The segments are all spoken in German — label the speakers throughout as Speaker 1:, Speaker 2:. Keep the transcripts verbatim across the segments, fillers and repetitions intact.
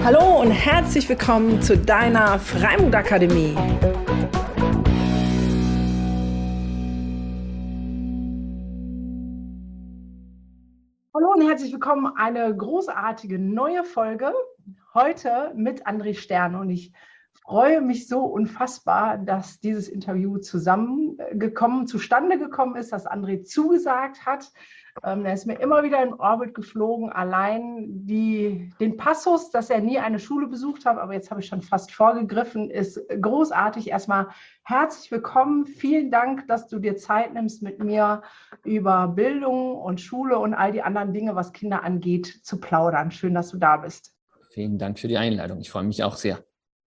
Speaker 1: Hallo und herzlich willkommen zu deiner Freimut Akademie. Hallo und herzlich willkommen, eine großartige neue Folge, heute mit André Stern. Und ich freue mich so unfassbar, dass dieses Interview zusammengekommen, zustande gekommen ist, dass André zugesagt hat. Ähm, er ist mir immer wieder in Orbit geflogen, allein die, den Passus, dass er nie eine Schule besucht hat, aber jetzt habe ich schon fast vorgegriffen, ist großartig. Erstmal herzlich willkommen, vielen Dank, dass du dir Zeit nimmst, mit mir über Bildung und Schule und all die anderen Dinge, was Kinder angeht, zu plaudern. Schön, dass du da bist.
Speaker 2: Vielen Dank für die Einladung, ich freue mich auch sehr.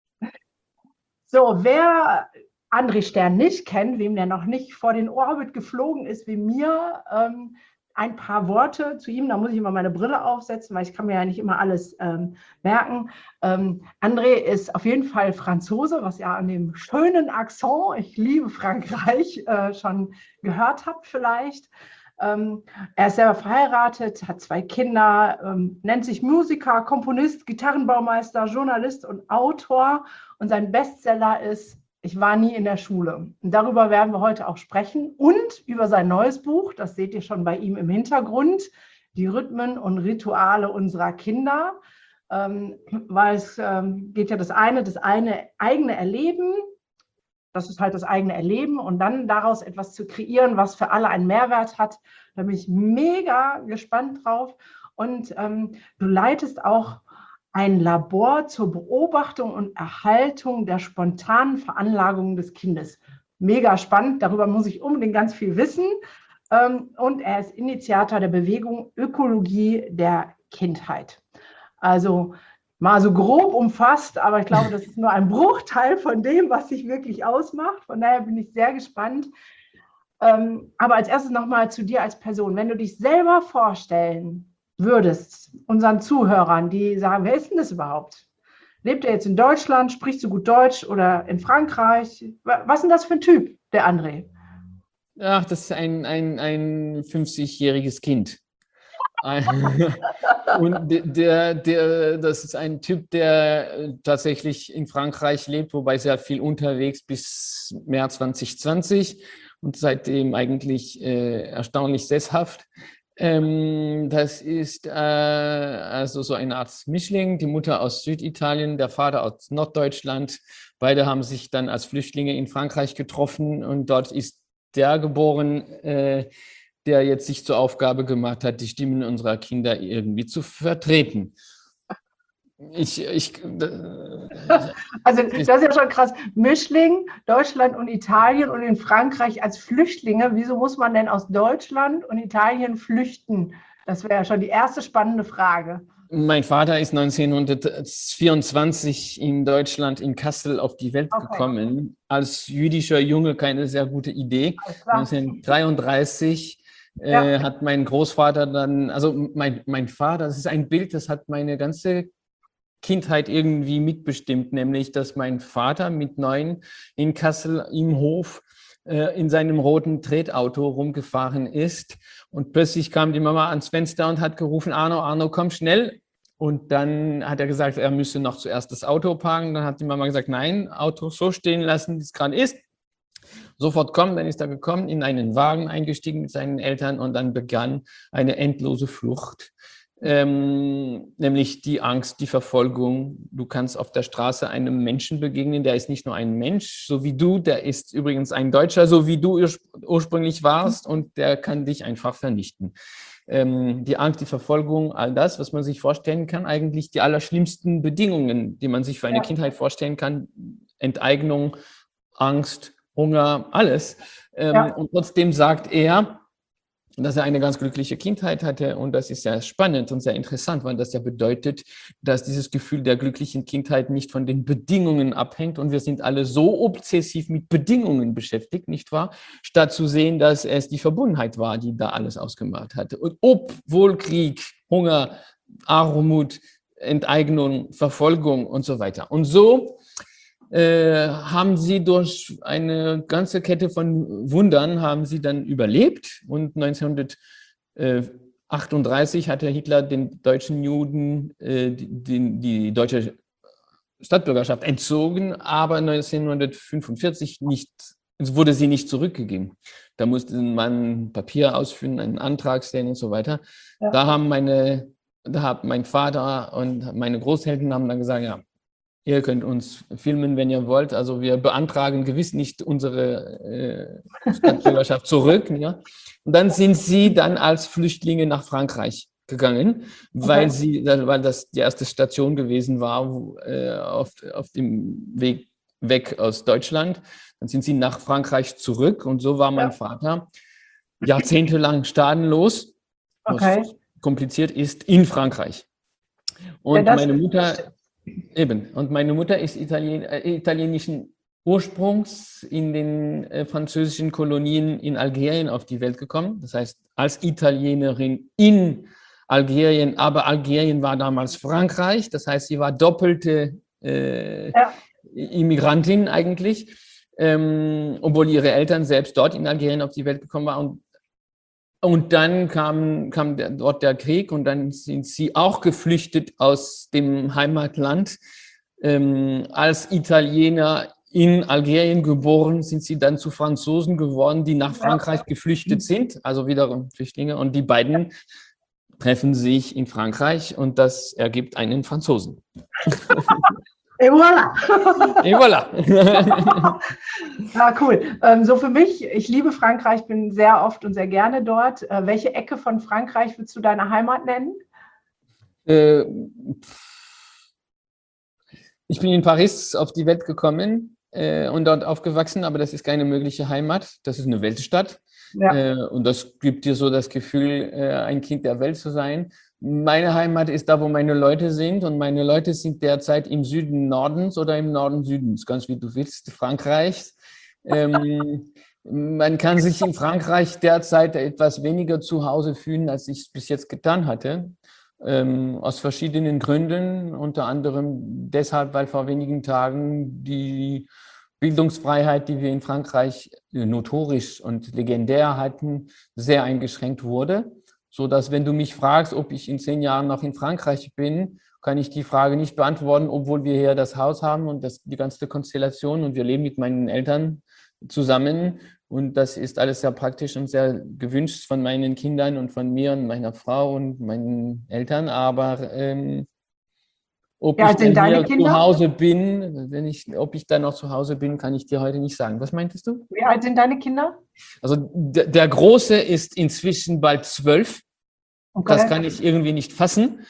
Speaker 1: So, wer André Stern nicht kennt, wem der noch nicht vor den Orbit geflogen ist wie mir, ähm, ein paar Worte zu ihm, da muss ich immer meine Brille aufsetzen, weil ich kann mir ja nicht immer alles ähm, merken. Ähm, André ist auf jeden Fall Franzose, was ihr an dem schönen Akzent, ich liebe Frankreich, äh, schon gehört habt vielleicht. Ähm, er ist selber verheiratet, hat zwei Kinder, ähm, nennt sich Musiker, Komponist, Gitarrenbaumeister, Journalist und Autor. Und sein Bestseller ist Ich war nie in der Schule. Und darüber werden wir heute auch sprechen und über sein neues Buch, das seht ihr schon bei ihm im Hintergrund, die Rhythmen und Rituale unserer Kinder. Ähm, weil es ähm, geht ja das eine, das eine eigene Erleben, das ist halt das eigene Erleben und dann daraus etwas zu kreieren, was für alle einen Mehrwert hat. Da bin ich mega gespannt drauf. Und ähm, du leitest auch ein Labor zur Beobachtung und Erhaltung der spontanen Veranlagungen des Kindes. Mega spannend, darüber muss ich unbedingt ganz viel wissen. Und er ist Initiator der Bewegung Ökologie der Kindheit. Also mal so grob umfasst, aber ich glaube, das ist nur ein Bruchteil von dem, was sich wirklich ausmacht. Von daher bin ich sehr gespannt. Aber als erstes nochmal zu dir als Person. Wenn du dich selber vorstellen würdest, unseren Zuhörern, die sagen, wer ist denn das überhaupt? Lebt er jetzt in Deutschland, spricht so gut Deutsch oder in Frankreich? Was ist denn das für ein Typ, der André?
Speaker 2: Ach, das ist ein, ein, ein fünfzigjähriges Kind. Und der, der, das ist ein Typ, der tatsächlich in Frankreich lebt, wobei sehr viel unterwegs bis März zwanzig zwanzig und seitdem eigentlich äh, erstaunlich sesshaft. Ähm, das ist äh, also so eine Art Mischling, die Mutter aus Süditalien, der Vater aus Norddeutschland. Beide haben sich dann als Flüchtlinge in Frankreich getroffen und dort ist der geboren, äh, der jetzt sich zur Aufgabe gemacht hat, die Stimmen unserer Kinder irgendwie zu vertreten. Ich, ich,
Speaker 1: also das ist ja schon krass. Mischling, Deutschland und Italien und in Frankreich als Flüchtlinge. Wieso muss man denn aus Deutschland und Italien flüchten? Das wäre ja schon die erste spannende Frage.
Speaker 2: Mein Vater ist neunzehnhundertvierundzwanzig in Deutschland, in Kassel, auf die Welt okay. gekommen. Als jüdischer Junge keine sehr gute Idee. neunzehnhundertdreiunddreißig ja. äh, hat mein Großvater dann, also mein, mein Vater, das ist ein Bild, das hat meine ganze Kindheit irgendwie mitbestimmt, nämlich, dass mein Vater mit neun in Kassel im Hof äh, in seinem roten Tretauto rumgefahren ist und plötzlich kam die Mama ans Fenster und hat gerufen, Arno, Arno, komm schnell. Und dann hat er gesagt, er müsse noch zuerst das Auto parken. Dann hat die Mama gesagt, nein, Auto so stehen lassen, wie es gerade ist. Sofort kommen, dann ist er gekommen, in einen Wagen eingestiegen mit seinen Eltern und dann begann eine endlose Flucht. Ähm, nämlich die Angst, die Verfolgung. Du kannst auf der Straße einem Menschen begegnen, der ist nicht nur ein Mensch, so wie du, der ist übrigens ein Deutscher, so wie du ursprünglich warst und der kann dich einfach vernichten. Ähm, die Angst, die Verfolgung, all das, was man sich vorstellen kann, eigentlich die allerschlimmsten Bedingungen, die man sich für eine ja. Kindheit vorstellen kann, Enteignung, Angst, Hunger, alles. Ähm, ja. Und trotzdem sagt er, dass er eine ganz glückliche Kindheit hatte und das ist sehr spannend und sehr interessant, weil das ja bedeutet, dass dieses Gefühl der glücklichen Kindheit nicht von den Bedingungen abhängt und wir sind alle so obsessiv mit Bedingungen beschäftigt, nicht wahr? Statt zu sehen, dass es die Verbundenheit war, die da alles ausgemacht hatte. Und obwohl Krieg, Hunger, Armut, Enteignung, Verfolgung und so weiter. Und so Äh, haben sie durch eine ganze Kette von Wundern haben sie dann überlebt und neunzehnhundertvierundachtzig achtunddreißig hat der Hitler den deutschen Juden äh, die, die deutsche Staatsbürgerschaft entzogen, aber neunzehnhundertfünfundvierzig nicht, wurde sie nicht zurückgegeben. Da musste man ein Papier ausfüllen, einen Antrag stellen und so weiter. Ja. Da haben meine, da hat mein Vater und meine Großeltern haben dann gesagt, ja, ihr könnt uns filmen, wenn ihr wollt. Also wir beantragen gewiss nicht unsere äh, Staatsbürgerschaft zurück. Ja. Und dann sind sie dann als Flüchtlinge nach Frankreich gegangen, weil okay. sie, weil das die erste Station gewesen war wo, äh, auf, auf dem Weg weg aus Deutschland. Dann sind sie nach Frankreich zurück und so war mein ja. Vater jahrzehntelang staatenlos, okay. was kompliziert ist, in Frankreich. Und ja, meine Mutter eben und meine Mutter ist Italien, äh, italienischen Ursprungs in den äh, französischen Kolonien in Algerien auf die Welt gekommen. Das heißt, als Italienerin in Algerien, aber Algerien war damals Frankreich, das heißt, sie war doppelte äh, ja. Immigrantin eigentlich, ähm, obwohl ihre Eltern selbst dort in Algerien auf die Welt gekommen waren. Und, und dann kam, kam der, dort der Krieg und dann sind sie auch geflüchtet aus dem Heimatland. Ähm, als Italiener in Algerien geboren, sind sie dann zu Franzosen geworden, die nach Frankreich geflüchtet sind, also wiederum Flüchtlinge. Und die beiden treffen sich in Frankreich und das ergibt einen Franzosen.
Speaker 1: Et voilà!
Speaker 2: Et voilà!
Speaker 1: Ja, cool. Ähm, so für mich, ich liebe Frankreich, bin sehr oft und sehr gerne dort. Äh, welche Ecke von Frankreich würdest du deine Heimat nennen?
Speaker 2: Äh, ich bin in Paris auf die Welt gekommen äh, und dort aufgewachsen, aber das ist keine mögliche Heimat. Das ist eine Weltstadt. Ja. Äh, und das gibt dir so das Gefühl, äh, ein Kind der Welt zu sein. Meine Heimat ist da, wo meine Leute sind und meine Leute sind derzeit im Süden Nordens oder im Norden Südens, ganz wie du willst, Frankreichs. Ähm, man kann sich in Frankreich derzeit etwas weniger zu Hause fühlen, als ich es bis jetzt getan hatte, ähm, aus verschiedenen Gründen, unter anderem deshalb, weil vor wenigen Tagen die Bildungsfreiheit, die wir in Frankreich notorisch und legendär hatten, sehr eingeschränkt wurde. So dass, wenn du mich fragst, ob ich in zehn Jahren noch in Frankreich bin, kann ich die Frage nicht beantworten, obwohl wir hier das Haus haben und das, die ganze Konstellation und wir leben mit meinen Eltern zusammen und das ist alles sehr praktisch und sehr gewünscht von meinen Kindern und von mir und meiner Frau und meinen Eltern, aber ähm, ob ja, ich dann hier Kinder? zu Hause bin, wenn ich, ob ich dann noch zu Hause bin, kann ich dir heute nicht sagen. Was meintest du?
Speaker 1: Wie alt sind deine Kinder?
Speaker 2: Also der, der Große ist inzwischen bald zwölf. Okay. Das kann ich irgendwie nicht fassen.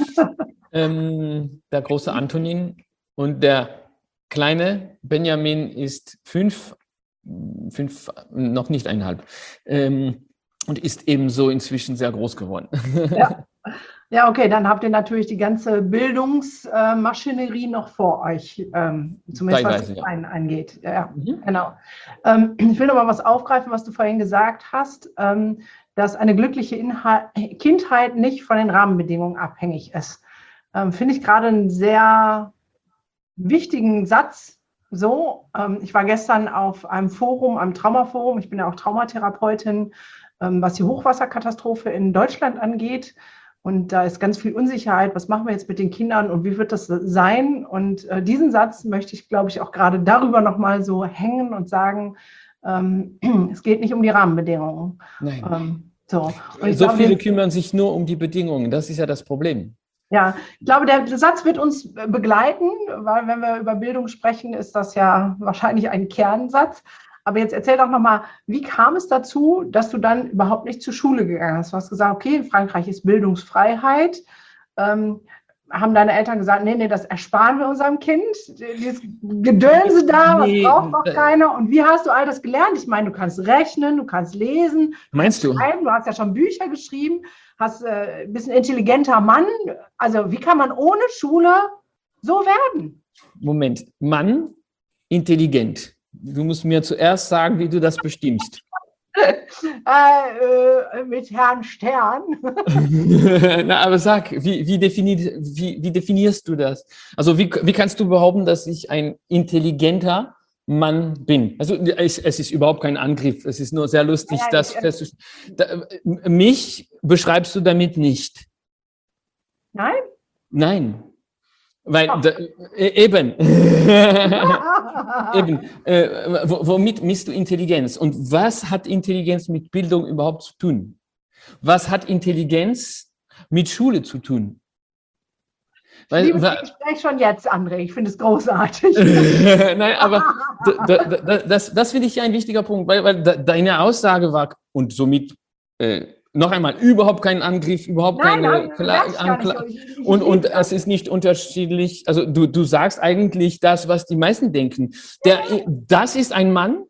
Speaker 2: ähm, der große Antonin und der kleine Benjamin ist fünf, fünf noch nicht eineinhalb ähm, und ist ebenso inzwischen sehr groß geworden.
Speaker 1: Ja. Ja, okay, dann habt ihr natürlich die ganze Bildungsmaschinerie noch vor euch, ähm, zumindest was die Kleinen ja. angeht. Ja, ja mhm. genau. Ähm, ich will noch mal was aufgreifen, was du vorhin gesagt hast, ähm, dass eine glückliche Inhalt, Kindheit nicht von den Rahmenbedingungen abhängig ist. Ähm, finde ich gerade einen sehr wichtigen Satz. So, ähm, ich war gestern auf einem Forum, einem Traumaforum, ich bin ja auch Traumatherapeutin, ähm, was die Hochwasserkatastrophe in Deutschland angeht. Und da ist ganz viel Unsicherheit, was machen wir jetzt mit den Kindern und wie wird das sein? Und äh, diesen Satz möchte ich, glaube ich, auch gerade darüber nochmal so hängen und sagen, ähm, es geht nicht um die Rahmenbedingungen.
Speaker 2: Nein.
Speaker 1: Ähm, so und
Speaker 2: so glaube, viele kümmern sich nur um die Bedingungen, das ist ja das Problem.
Speaker 1: Ja, ich glaube, der Satz wird uns begleiten, weil wenn wir über Bildung sprechen, ist das ja wahrscheinlich ein Kernsatz. Aber jetzt erzähl doch nochmal, wie kam es dazu, dass du dann überhaupt nicht zur Schule gegangen hast? Du hast gesagt, okay, in Frankreich ist Bildungsfreiheit. Ähm, haben deine Eltern gesagt, nee, nee, das ersparen wir unserem Kind? Dieses Gedönse da, nee, was braucht noch äh, keiner? Und wie hast du all das gelernt? Ich meine, du kannst rechnen, du kannst lesen.
Speaker 2: Meinst du?
Speaker 1: Schreiben. Du hast ja schon Bücher geschrieben, hast äh, bist ein intelligenter Mann. Also wie kann man ohne Schule so werden?
Speaker 2: Moment, Mann, intelligent. Du musst mir zuerst sagen, wie du das bestimmst.
Speaker 1: äh, äh, mit Herrn Stern.
Speaker 2: Na, aber sag, wie, wie, defini wie, wie definierst du das? Also wie, wie kannst du behaupten, dass ich ein intelligenter Mann bin. Also es, es ist überhaupt kein Angriff, es ist nur sehr lustig,
Speaker 1: Nein,
Speaker 2: das
Speaker 1: ich-
Speaker 2: festzustellen. Da, mich beschreibst du damit nicht.
Speaker 1: Nein?
Speaker 2: Nein. Weil,
Speaker 1: Doch.
Speaker 2: da, äh, eben, eben äh, w- womit misst du Intelligenz? Und was hat Intelligenz mit Bildung überhaupt zu tun? Was hat Intelligenz mit Schule zu tun?
Speaker 1: Ich
Speaker 2: Weil,
Speaker 1: liebe
Speaker 2: wa-
Speaker 1: das Gespräch schon jetzt, André. Ich finde es großartig.
Speaker 2: Nein, aber da, da, da, das, das finde ich ein wichtiger Punkt, weil, weil da, deine Aussage war und somit äh, noch einmal überhaupt kein Angriff, überhaupt
Speaker 1: Nein,
Speaker 2: keine
Speaker 1: nein,
Speaker 2: Kla
Speaker 1: merke ich gar nicht.
Speaker 2: Ankla
Speaker 1: Ich, ich,
Speaker 2: und,
Speaker 1: ich
Speaker 2: und
Speaker 1: liebe das.
Speaker 2: es ist nicht unterschiedlich. Also du, du sagst eigentlich das, was die meisten denken. Der, das ist ein Mann,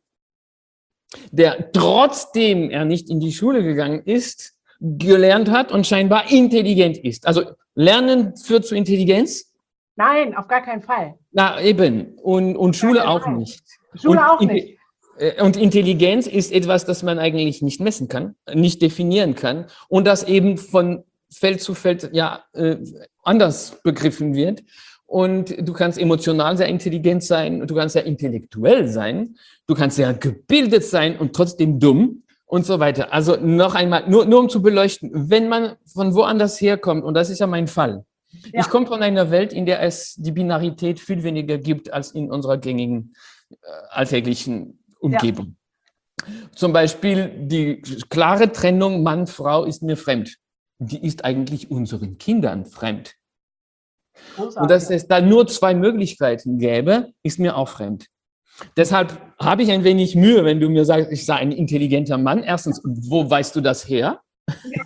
Speaker 2: der trotzdem er nicht in die Schule gegangen ist, gelernt hat und scheinbar intelligent ist. Also Lernen führt zu Intelligenz.
Speaker 1: Nein, auf gar keinen Fall.
Speaker 2: Na eben. Und, und Schule
Speaker 1: keinen
Speaker 2: auch
Speaker 1: Fall.
Speaker 2: nicht.
Speaker 1: Schule
Speaker 2: und
Speaker 1: auch
Speaker 2: in-
Speaker 1: nicht.
Speaker 2: äh, Und Intelligenz ist etwas, das man eigentlich nicht messen kann, nicht definieren kann und das eben von Feld zu Feld ja äh, anders begriffen wird. Und du kannst emotional sehr intelligent sein, du kannst sehr intellektuell sein, du kannst sehr gebildet sein und trotzdem dumm und so weiter. Also noch einmal, nur, nur um zu beleuchten, wenn man von woanders herkommt, und das ist ja mein Fall,
Speaker 1: Ja.
Speaker 2: ich komme von einer Welt, in der es die Binarität viel weniger gibt als in unserer gängigen äh, alltäglichen Umgebung. Zum Beispiel die klare Trennung Mann-Frau ist mir fremd. Die ist eigentlich unseren Kindern fremd.
Speaker 1: Großartig.
Speaker 2: Und dass es da nur zwei Möglichkeiten gäbe, ist mir auch fremd. Deshalb habe ich ein wenig Mühe, wenn du mir sagst, ich sei ein intelligenter Mann. Erstens, wo weißt du das her?
Speaker 1: Ich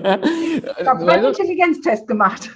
Speaker 1: habe einen Intelligenztest gemacht.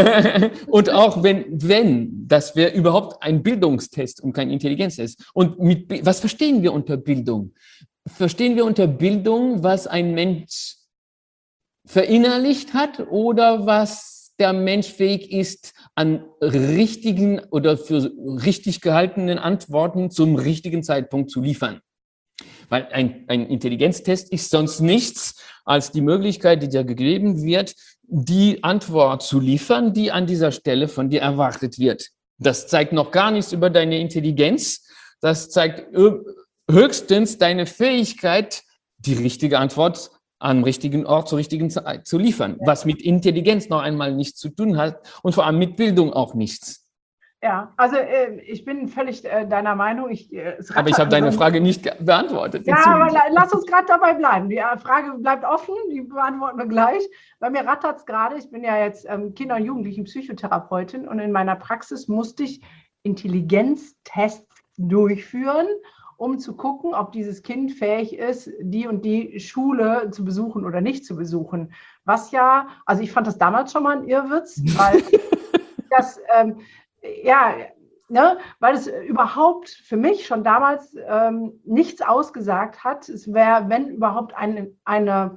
Speaker 2: Und auch wenn, wenn, das wäre überhaupt ein Bildungstest und kein Intelligenztest. Und mit, was verstehen wir unter Bildung? Verstehen wir unter Bildung, was ein Mensch verinnerlicht hat oder was der Mensch fähig ist, an richtigen oder für richtig gehaltenen Antworten zum richtigen Zeitpunkt zu liefern? Weil ein, ein Intelligenztest ist sonst nichts als die Möglichkeit, die dir gegeben wird, die Antwort zu liefern, die an dieser Stelle von dir erwartet wird. Das zeigt noch gar nichts über deine Intelligenz. Das zeigt höchstens deine Fähigkeit, die richtige Antwort am richtigen Ort zur richtigen Zeit zu liefern, was mit Intelligenz noch einmal nichts zu tun hat und vor allem mit Bildung auch nichts.
Speaker 1: Ja, also äh, ich bin völlig äh, deiner Meinung. Ich, äh, es
Speaker 2: Aber ich habe deine Frage nicht beantwortet.
Speaker 1: Ja, aber la lass uns gerade dabei bleiben. Die äh, Frage bleibt offen, die beantworten wir gleich. Bei mir rattert es gerade. Ich bin ja jetzt ähm, Kinder- und Jugendlichen-Psychotherapeutin und in meiner Praxis musste ich Intelligenztests durchführen, um zu gucken, ob dieses Kind fähig ist, die und die Schule zu besuchen oder nicht zu besuchen. Was ja, also ich fand das damals schon mal ein Irrwitz, weil das, ähm, ja, ne, weil es überhaupt für mich schon damals ähm, nichts ausgesagt hat. Es wäre, wenn überhaupt, eine, eine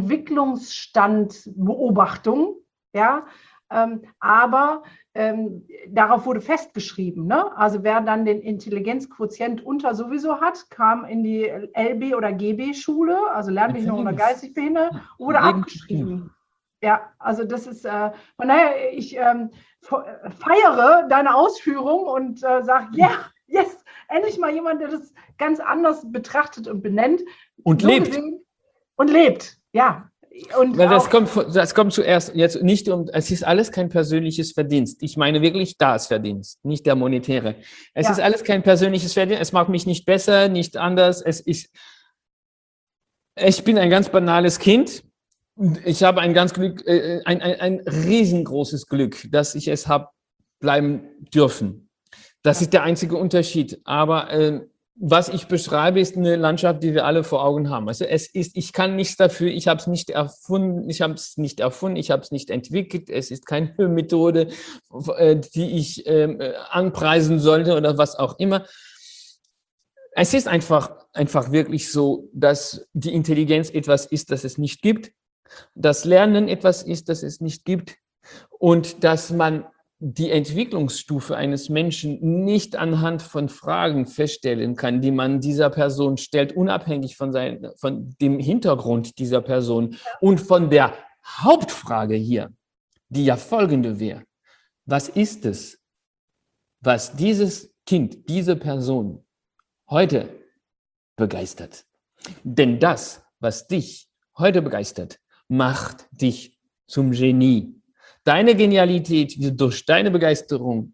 Speaker 1: Entwicklungsstandbeobachtung, ja, ähm, aber ähm, darauf wurde festgeschrieben, ne? Also wer dann den Intelligenzquotient unter sowieso hat, kam in die L B- oder G B-Schule, also Lernbehinderung oder geistig behindert, wurde abgeschrieben. Ja, also das ist, äh, von daher, ich ähm, feiere deine Ausführung und äh, sage, ja, yeah, yes, endlich mal jemand, der das ganz anders betrachtet und benennt.
Speaker 2: Und
Speaker 1: so
Speaker 2: lebt.
Speaker 1: Gesehen, und lebt, ja. Und
Speaker 2: Weil das kommt, das kommt zuerst, jetzt nicht um, es ist alles kein persönliches Verdienst. Ich meine wirklich das Verdienst, nicht der monetäre. Es ja. ist alles kein persönliches Verdienst. Es macht mich nicht besser, nicht anders. Es ist, ich bin ein ganz banales Kind. Ich habe ein ganz Glück, äh, ein, ein, ein riesengroßes Glück, dass ich es habe bleiben dürfen. Das ja. ist der einzige Unterschied. Aber äh, was ich beschreibe, ist eine Landschaft, die wir alle vor Augen haben. Also es ist, ich kann nichts dafür, ich habe es nicht erfunden, ich habe es nicht erfunden, ich habe es nicht entwickelt, es ist keine Methode, die ich äh, anpreisen sollte oder was auch immer. Es ist einfach, einfach wirklich so, dass die Intelligenz etwas ist, das es nicht gibt, dass Lernen etwas ist, das es nicht gibt und dass man die Entwicklungsstufe eines Menschen nicht anhand von Fragen feststellen kann, die man dieser Person stellt, unabhängig von, sein, von dem Hintergrund dieser Person und von der Hauptfrage hier, die ja folgende wäre. Was ist es, was dieses Kind, diese Person heute begeistert. Denn das, was dich heute begeistert, macht dich zum Genie. Deine Genialität wird durch deine Begeisterung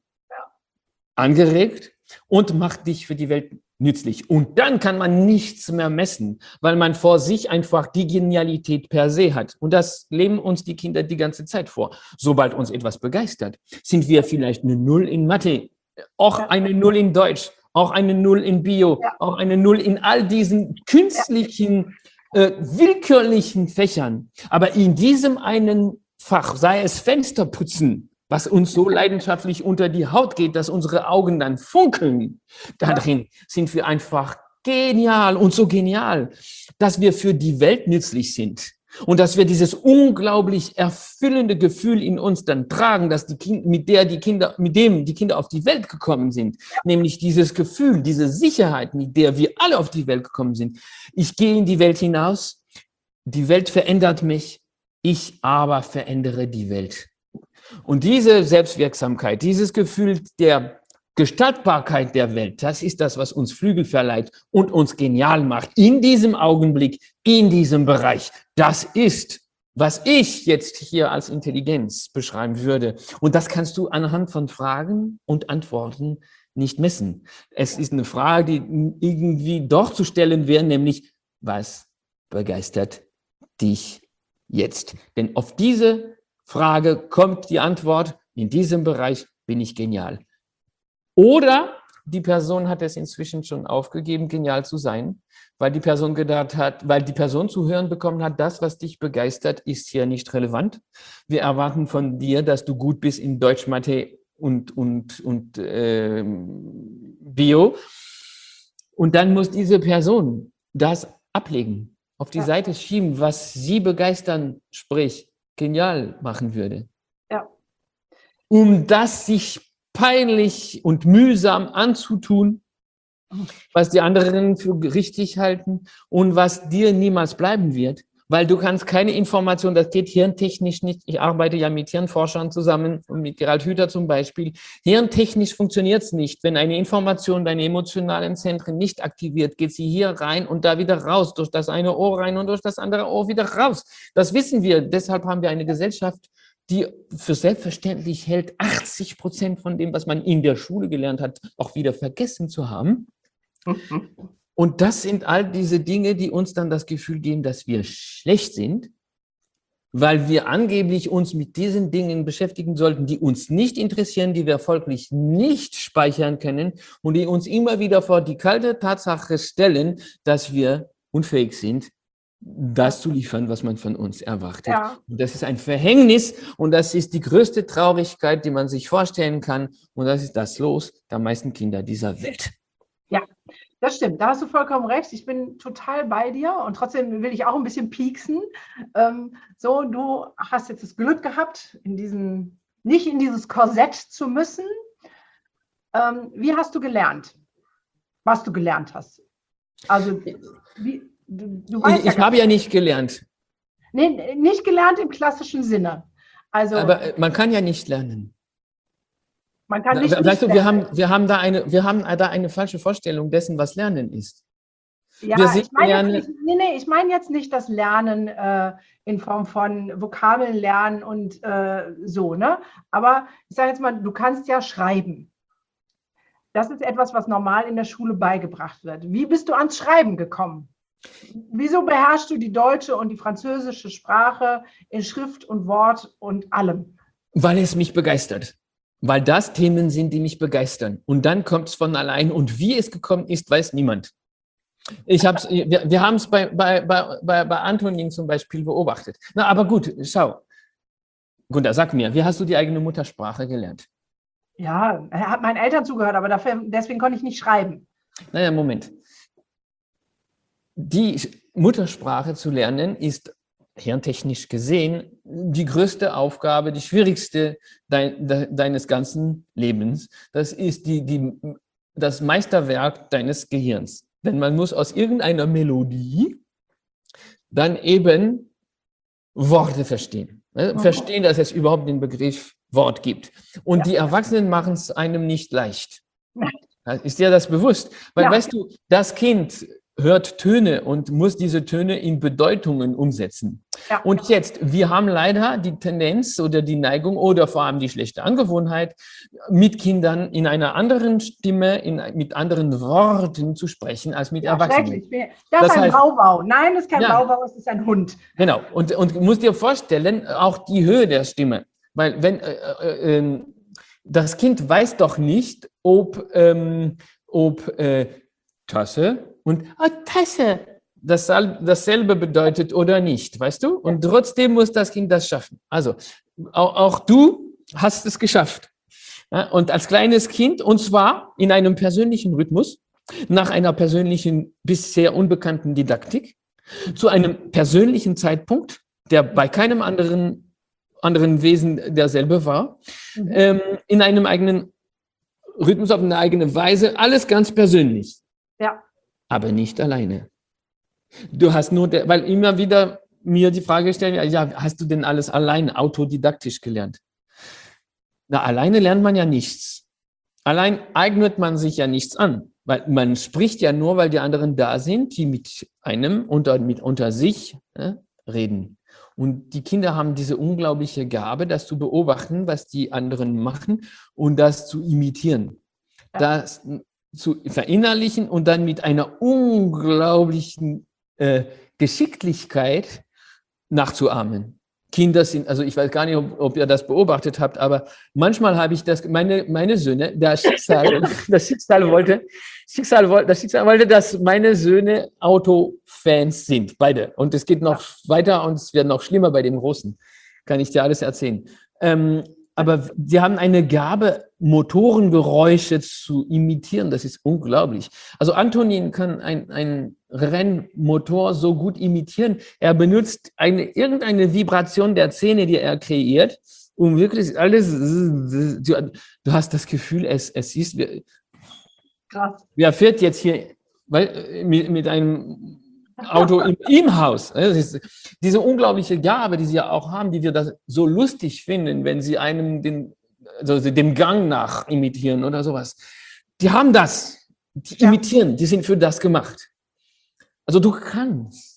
Speaker 2: angeregt und macht dich für die Welt nützlich. Und dann kann man nichts mehr messen, weil man vor sich einfach die Genialität per se hat. Und das leben uns die Kinder die ganze Zeit vor. Sobald uns etwas begeistert, sind wir vielleicht eine Null in Mathe, auch eine Null in Deutsch, auch eine Null in Bio, ja. auch eine Null in all diesen künstlichen, äh, willkürlichen Fächern. Aber in diesem einen Fach, sei es Fensterputzen, was uns so leidenschaftlich unter die Haut geht, dass unsere Augen dann funkeln, darin sind wir einfach genial und so genial, dass wir für die Welt nützlich sind. Und dass wir dieses unglaublich erfüllende Gefühl in uns dann tragen, dass die Kinder, mit der die Kinder, mit dem die Kinder auf die Welt gekommen sind, nämlich dieses Gefühl, diese Sicherheit, mit der wir alle auf die Welt gekommen sind. Ich gehe in die Welt hinaus, die Welt verändert mich, ich aber verändere die Welt. Und diese Selbstwirksamkeit, dieses Gefühl der Gestaltbarkeit der Welt, das ist das, was uns Flügel verleiht und uns genial macht in diesem Augenblick, in diesem Bereich. Das ist, was ich jetzt hier als Intelligenz beschreiben würde. Und das kannst du anhand von Fragen und Antworten nicht messen. Es ist eine Frage, die irgendwie doch zu stellen wäre, nämlich, was begeistert dich jetzt? Denn auf diese Frage kommt die Antwort, in diesem Bereich bin ich genial. Oder die Person hat es inzwischen schon aufgegeben, genial zu sein, weil die Person gedacht hat, weil die Person zu hören bekommen hat, das, was dich begeistert, ist hier nicht relevant. Wir erwarten von dir, dass du gut bist in Deutsch, Mathe und, und, und äh, Bio. Und dann muss diese Person das ablegen, auf die ja. Seite schieben, was sie begeistern, sprich genial machen würde.
Speaker 1: Ja.
Speaker 2: Um das sich peinlich und mühsam anzutun, was die anderen für richtig halten und was dir niemals bleiben wird, weil du kannst keine Information, das geht hirntechnisch nicht, ich arbeite ja mit Hirnforschern zusammen und mit Gerald Hüther zum Beispiel, hirntechnisch funktioniert es nicht, wenn eine Information deine emotionalen Zentren nicht aktiviert, geht sie hier rein und da wieder raus, durch das eine Ohr rein und durch das andere Ohr wieder raus. Das wissen wir, deshalb haben wir eine Gesellschaft, die für selbstverständlich hält, achtzig Prozent von dem, was man in der Schule gelernt hat, auch wieder vergessen zu haben. Und das sind all diese Dinge, die uns dann das Gefühl geben, dass wir schlecht sind, weil wir angeblich uns mit diesen Dingen beschäftigen sollten, die uns nicht interessieren, die wir folglich nicht speichern können und die uns immer wieder vor die kalte Tatsache stellen, dass wir unfähig sind, das zu liefern, was man von uns erwartet. Ja. Und das ist ein Verhängnis und das ist die größte Traurigkeit, die man sich vorstellen kann. Und das ist das Los der meisten Kinder dieser Welt.
Speaker 1: Ja, das stimmt. Da hast du vollkommen recht. Ich bin total bei dir und trotzdem will ich auch ein bisschen pieksen. Ähm, so, du hast jetzt das Glück gehabt, in diesen, nicht in dieses Korsett zu müssen. Ähm, wie hast du gelernt, was du gelernt hast? Also, wie Du, du weißt
Speaker 2: ich ich ja habe ja nicht gelernt.
Speaker 1: Nee, nicht gelernt im klassischen Sinne. Also,
Speaker 2: aber man kann ja nicht lernen.
Speaker 1: Man kann nicht,
Speaker 2: weißt
Speaker 1: nicht
Speaker 2: du, wir haben, wir, haben da eine, wir haben da eine falsche Vorstellung dessen, was Lernen ist.
Speaker 1: Ja, wir ich meine jetzt, nee, nee, ich mein jetzt nicht das Lernen äh, in Form von Vokabeln lernen und äh, so, ne? Aber ich sage jetzt mal, du kannst ja schreiben. Das ist etwas, was normal in der Schule beigebracht wird. Wie bist du ans Schreiben gekommen? Wieso beherrschst du die deutsche und die französische Sprache in Schrift und Wort und allem?
Speaker 2: Weil es mich begeistert. Weil das Themen sind, die mich begeistern. Und dann kommt es von allein. Und wie es gekommen ist, weiß niemand. Ich hab's, wir wir haben es bei, bei, bei, bei Antonin zum Beispiel beobachtet. Na, aber gut, schau. Gunda, sag mir, wie hast du die eigene Muttersprache gelernt?
Speaker 1: Ja, er hat meinen Eltern zugehört, aber dafür, deswegen konnte ich nicht schreiben.
Speaker 2: Naja, Moment. Die Muttersprache zu lernen ist hirntechnisch gesehen die größte Aufgabe, die schwierigste dein, de, deines ganzen Lebens. Das ist die, die, das Meisterwerk deines Gehirns. Denn man muss aus irgendeiner Melodie dann eben Worte verstehen. Ne? Verstehen, dass es überhaupt den Begriff Wort gibt. Und ja. Die Erwachsenen machen es einem nicht leicht. Ist dir das bewusst? Weil,
Speaker 1: Ja.
Speaker 2: weißt du, das Kind hört Töne und muss diese Töne in Bedeutungen umsetzen.
Speaker 1: Ja.
Speaker 2: Und jetzt, wir haben leider die Tendenz oder die Neigung oder vor allem die schlechte Angewohnheit, mit Kindern in einer anderen Stimme, in, mit anderen Worten zu sprechen als mit
Speaker 1: Ja,
Speaker 2: Erwachsenen.
Speaker 1: schrecklich. Das,
Speaker 2: Das
Speaker 1: ist ein
Speaker 2: heißt-
Speaker 1: Bauwau. Nein, das ist kein
Speaker 2: Ja.
Speaker 1: Bauwau, es ist ein Hund.
Speaker 2: Genau. Und, und du musst dir vorstellen, auch die Höhe der Stimme. Weil wenn äh, äh, äh, das Kind weiß doch nicht, ob, ähm, ob äh, Tasse und ah, Tasse das, dasselbe bedeutet oder nicht, weißt du? Und trotzdem muss das Kind das schaffen. Also auch, auch du hast es geschafft. Ja, und als kleines Kind, und zwar in einem persönlichen Rhythmus, nach einer persönlichen, bisher unbekannten Didaktik, zu einem persönlichen Zeitpunkt, der bei keinem anderen, anderen Wesen derselbe war,
Speaker 1: Mhm.
Speaker 2: ähm, in einem eigenen Rhythmus, auf eine eigene Weise, alles ganz persönlich.
Speaker 1: Ja.
Speaker 2: Aber nicht alleine. Du hast nur, der, weil immer wieder mir die Frage stellen, ja, hast du denn alles allein autodidaktisch gelernt? Na, alleine lernt man ja nichts. Allein eignet man sich ja nichts an, weil man spricht ja nur, weil die anderen da sind, die mit einem unter, mit unter sich äh, reden. Und die Kinder haben diese unglaubliche Gabe, das zu beobachten, was die anderen machen und das zu imitieren.
Speaker 1: Ja.
Speaker 2: Das zu verinnerlichen und dann mit einer unglaublichen äh, Geschicklichkeit nachzuahmen. Kinder sind, also ich weiß gar nicht, ob, ob ihr das beobachtet habt, aber manchmal habe ich das, meine, meine Söhne, das Schicksal, das Schicksal wollte, Schicksal wollte, das Schicksal wollte, dass meine Söhne Autofans sind, beide. Und es geht noch ja. weiter und es wird noch schlimmer bei dem Großen. Kann ich dir alles erzählen. Ähm, aber sie haben eine Gabe, Motorengeräusche zu imitieren. Das ist unglaublich. Also Antonin kann ein, ein Rennmotor so gut imitieren. Er benutzt eine, irgendeine Vibration der Zähne, die er kreiert, um wirklich alles, du, du hast das Gefühl, es, es ist,
Speaker 1: krass.
Speaker 2: Wer fährt jetzt hier weil, mit, mit einem Auto im, im Haus? Das ist diese unglaubliche Gabe, die sie ja auch haben, die wir das so lustig finden, wenn sie einem den, also dem Gang nach imitieren oder sowas. Die haben das, die
Speaker 1: Ja.
Speaker 2: imitieren, die sind für das gemacht. Also du kannst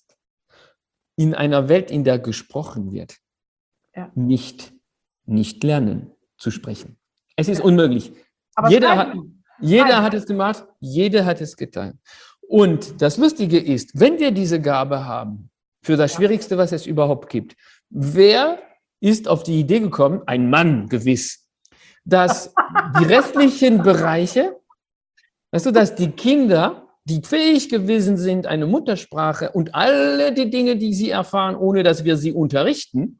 Speaker 2: in einer Welt, in der gesprochen wird, ja. nicht, nicht lernen zu sprechen. Es ist ja. unmöglich.
Speaker 1: Aber
Speaker 2: jeder hat, jeder hat es gemacht, jeder hat es getan. Und das Lustige ist, wenn wir diese Gabe haben, für das Schwierigste, was es überhaupt gibt, wer ist auf die Idee gekommen, ein Mann gewiss, dass die restlichen Bereiche, weißt du, dass die Kinder, die fähig gewesen sind, eine Muttersprache und alle die Dinge, die sie erfahren, ohne dass wir sie unterrichten,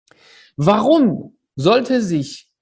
Speaker 2: warum sollte sich,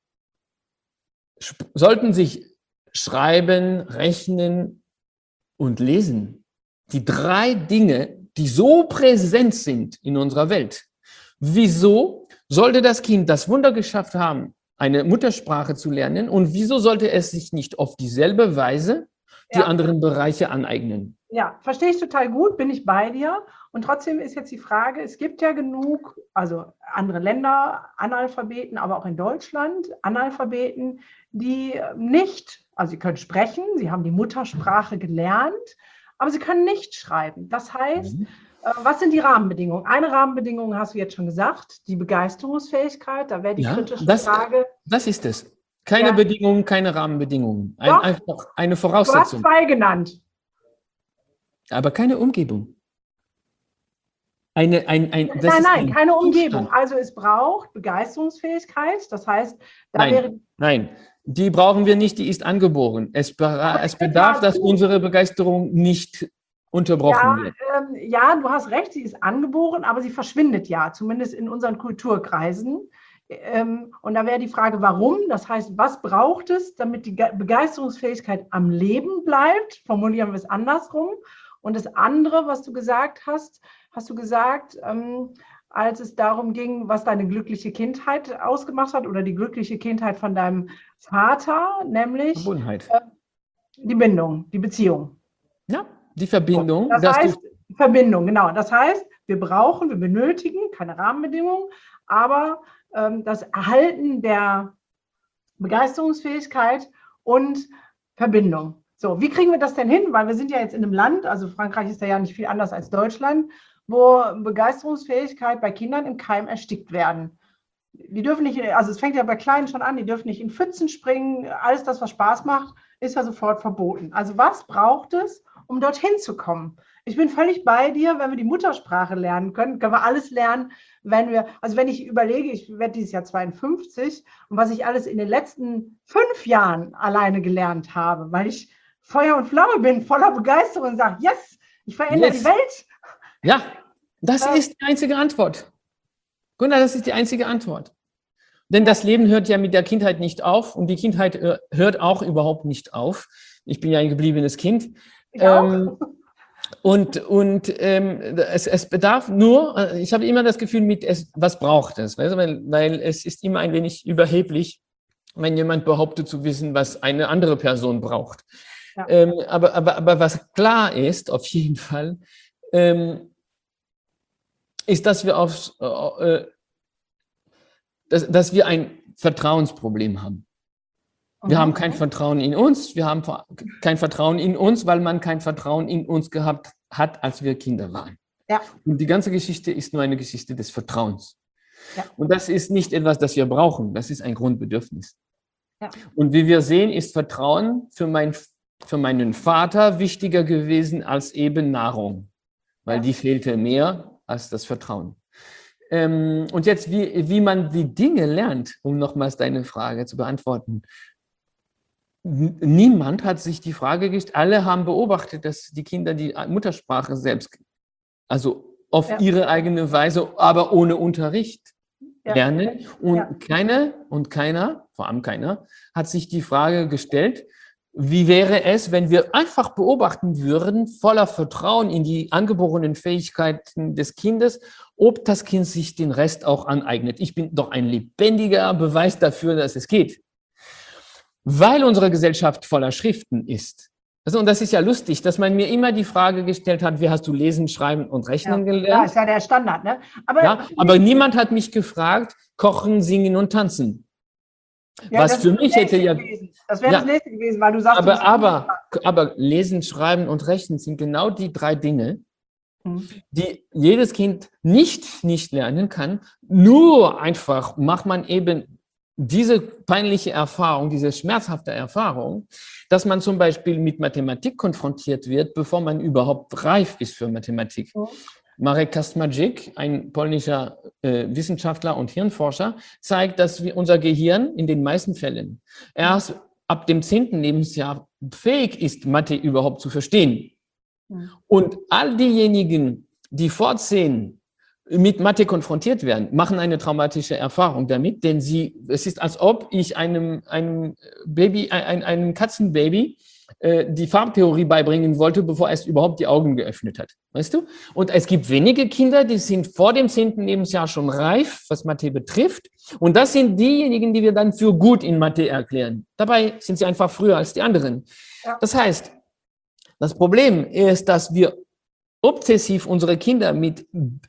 Speaker 2: sollten sich Schreiben, Rechnen und Lesen, die drei Dinge, die so präsent sind in unserer Welt, wieso sollte das Kind das Wunder geschafft haben, eine Muttersprache zu lernen und wieso sollte es sich nicht auf dieselbe Weise die ja. anderen Bereiche aneignen?
Speaker 1: Ja, verstehe ich total gut, bin ich bei dir. Und trotzdem ist jetzt die Frage, es gibt ja genug, also andere Länder, Analphabeten, aber auch in Deutschland Analphabeten, die nicht, also sie können sprechen, sie haben die Muttersprache gelernt, aber sie können nicht schreiben. Das heißt, mhm. was sind die Rahmenbedingungen? Eine Rahmenbedingung hast du jetzt schon gesagt, die Begeisterungsfähigkeit, da wäre die
Speaker 2: ja,
Speaker 1: kritische
Speaker 2: das,
Speaker 1: Frage.
Speaker 2: Das ist es. Keine ja. Bedingungen, keine Rahmenbedingungen. Ein,
Speaker 1: Doch,
Speaker 2: einfach eine Voraussetzung.
Speaker 1: Du hast zwei genannt.
Speaker 2: Aber keine Umgebung. Eine, ein, ein, das
Speaker 1: nein,
Speaker 2: ist
Speaker 1: nein,
Speaker 2: ein
Speaker 1: keine Umgebung.
Speaker 2: Zustand.
Speaker 1: Also es braucht Begeisterungsfähigkeit. Das heißt, da
Speaker 2: nein,
Speaker 1: wäre...
Speaker 2: Nein, die brauchen wir nicht, die ist angeboren. Es, es bedarf, dass unsere Begeisterung nicht unterbrochen
Speaker 1: ja,
Speaker 2: wird.
Speaker 1: Ähm, ja, du hast recht, sie ist angeboren, aber sie verschwindet ja, zumindest in unseren Kulturkreisen. Ähm, und da wäre die Frage, warum? Das heißt, was braucht es, damit die Begeisterungsfähigkeit am Leben bleibt? Formulieren wir es andersrum. Und das andere, was du gesagt hast, hast du gesagt, ähm, als es darum ging, was deine glückliche Kindheit ausgemacht hat oder die glückliche Kindheit von deinem Vater, nämlich
Speaker 2: Verbundenheit.
Speaker 1: Äh, die Bindung, die Beziehung.
Speaker 2: Ja, die Verbindung.
Speaker 1: Das heißt, Verbindung, genau. Das heißt, wir brauchen, wir benötigen keine Rahmenbedingungen, aber ähm, das Erhalten der Begeisterungsfähigkeit und Verbindung. So, wie kriegen wir das denn hin? Weil wir sind ja jetzt in einem Land, also Frankreich ist ja nicht viel anders als Deutschland, wo Begeisterungsfähigkeit bei Kindern im Keim erstickt werden. Die dürfen nicht, also es fängt ja bei Kleinen schon an, die dürfen nicht in Pfützen springen, alles das, was Spaß macht, ist ja sofort verboten. Also was braucht es, um dorthin zu kommen? Ich bin völlig bei dir, wenn wir die Muttersprache lernen können, können wir alles lernen, wenn wir, also wenn ich überlege, ich werde dieses Jahr zweiundfünfzig und was ich alles in den letzten fünf Jahren alleine gelernt habe, weil ich Feuer und Flamme bin, voller Begeisterung und sage, yes, ich verändere yes. die Welt.
Speaker 2: Ja, das äh, ist die einzige Antwort. Gunnar, das ist die einzige Antwort. Denn das Leben hört ja mit der Kindheit nicht auf und die Kindheit äh, hört auch überhaupt nicht auf. Ich bin ja ein gebliebenes Kind.
Speaker 1: Ich ähm, auch.
Speaker 2: Und, und ähm, es, es bedarf nur, ich habe immer das Gefühl, mit es, was braucht es? Weißt du, weil, weil es ist immer ein wenig überheblich, wenn jemand behauptet zu wissen, was eine andere Person braucht. Ja. Ähm, aber, aber, aber was klar ist, auf jeden Fall, ähm, ist, dass wir, aufs, äh, dass, dass wir ein Vertrauensproblem haben. Wir mhm. haben kein Vertrauen in uns, wir haben kein Vertrauen in uns, weil man kein Vertrauen in uns gehabt hat, als wir Kinder waren.
Speaker 1: Ja.
Speaker 2: Und die ganze Geschichte ist nur eine Geschichte des Vertrauens.
Speaker 1: Ja.
Speaker 2: Und das ist nicht etwas, das wir brauchen, das ist ein Grundbedürfnis.
Speaker 1: Ja.
Speaker 2: Und wie wir sehen, ist Vertrauen für, mein, für meinen Vater wichtiger gewesen als eben Nahrung, weil ja. die fehlte mehr als das Vertrauen. Ähm, und jetzt, wie, wie man die Dinge lernt, um nochmals deine Frage zu beantworten. Niemand hat sich die Frage gestellt, alle haben beobachtet, dass die Kinder die Muttersprache selbst, also auf ja. ihre eigene Weise, aber ohne Unterricht ja. lernen. Und ja. keine und keiner, vor allem keiner, hat sich die Frage gestellt, wie wäre es, wenn wir einfach beobachten würden, voller Vertrauen in die angeborenen Fähigkeiten des Kindes, ob das Kind sich den Rest auch aneignet. Ich bin doch ein lebendiger Beweis dafür, dass es geht. Weil unsere Gesellschaft voller Schriften ist. Also, und das ist ja lustig, dass man mir immer die Frage gestellt hat, wie hast du lesen, schreiben und rechnen
Speaker 1: ja,
Speaker 2: gelernt?
Speaker 1: Ja, ist ja der Standard, ne?
Speaker 2: Aber, ja, aber niemand hat mich gefragt, kochen, singen und tanzen.
Speaker 1: Ja,
Speaker 2: was für mich hätte ja...
Speaker 1: Gewesen. Das wäre ja, das nächste gewesen, weil du sagst...
Speaker 2: Aber, aber, aber lesen, schreiben und rechnen sind genau die drei Dinge, hm. die jedes Kind nicht nicht lernen kann. Nur einfach macht man eben diese peinliche Erfahrung, diese schmerzhafte Erfahrung, dass man zum Beispiel mit Mathematik konfrontiert wird, bevor man überhaupt reif ist für Mathematik. Mhm. Marek Kastmadzik, ein polnischer äh, Wissenschaftler und Hirnforscher, zeigt, dass wir unser Gehirn in den meisten Fällen erst ab dem zehnten Lebensjahr fähig ist, Mathe überhaupt zu verstehen. Mhm. Und all diejenigen, die vor zehn mit Mathe konfrontiert werden, machen eine traumatische Erfahrung damit, denn sie, es ist, als ob ich einem, einem Baby, ein, einem Katzenbaby äh, die Farbtheorie beibringen wollte, bevor es überhaupt die Augen geöffnet hat. Weißt du? Und es gibt wenige Kinder, die sind vor dem zehnten Lebensjahr schon reif, was Mathe betrifft. Und das sind diejenigen, die wir dann für gut in Mathe erklären. Dabei sind sie einfach früher als die anderen. Ja. Das heißt, das Problem ist, dass wir obsessiv unsere Kinder mit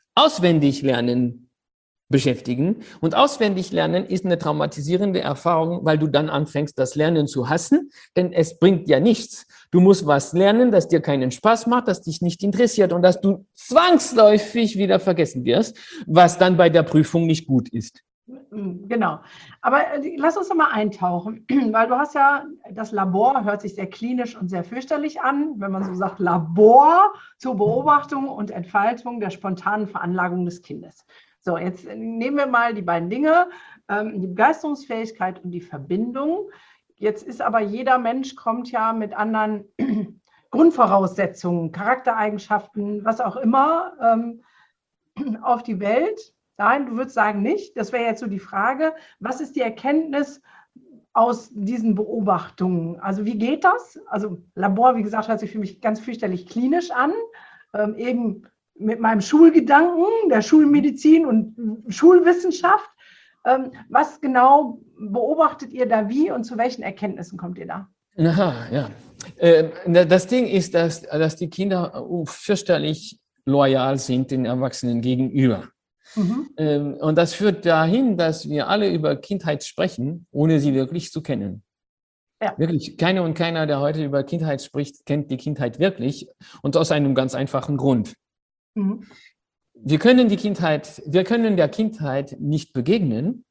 Speaker 2: Auswendiglernen beschäftigen. Und Auswendiglernen ist eine traumatisierende Erfahrung, weil du dann anfängst, das Lernen zu hassen, denn es bringt ja nichts. Du musst was lernen, das dir keinen Spaß macht, das dich nicht interessiert und dass du zwangsläufig wieder vergessen wirst, was dann bei der Prüfung nicht gut ist.
Speaker 1: Genau. Aber lass uns doch mal eintauchen, weil du hast ja, das Labor hört sich sehr klinisch und sehr fürchterlich an, wenn man so sagt, Labor zur Beobachtung und Entfaltung der spontanen Veranlagung des Kindes. So, jetzt nehmen wir mal die beiden Dinge, die Begeisterungsfähigkeit und die Verbindung. Jetzt ist aber jeder Mensch kommt ja mit anderen Grundvoraussetzungen, Charaktereigenschaften, was auch immer, auf die Welt. Nein, du würdest sagen nicht. Das wäre jetzt so die Frage, was ist die Erkenntnis aus diesen Beobachtungen? Also wie geht das? Also Labor, wie gesagt, hört sich für mich ganz fürchterlich klinisch an. Ähm, eben mit meinem Schulgedanken, der Schulmedizin und Schulwissenschaft. Ähm, was genau beobachtet ihr da wie und zu welchen Erkenntnissen kommt ihr da?
Speaker 2: Aha, ja. Äh, das Ding ist, dass, dass die Kinder fürchterlich loyal sind den Erwachsenen gegenüber. Mhm. Ähm, und das führt dahin, dass wir alle über Kindheit sprechen, ohne sie wirklich zu kennen.
Speaker 1: Ja.
Speaker 2: Wirklich, keine und keiner, der heute über Kindheit spricht, kennt die Kindheit wirklich und aus einem ganz einfachen Grund.
Speaker 1: Mhm.
Speaker 2: Wir können die Kindheit, wir können der Kindheit nicht begegnen,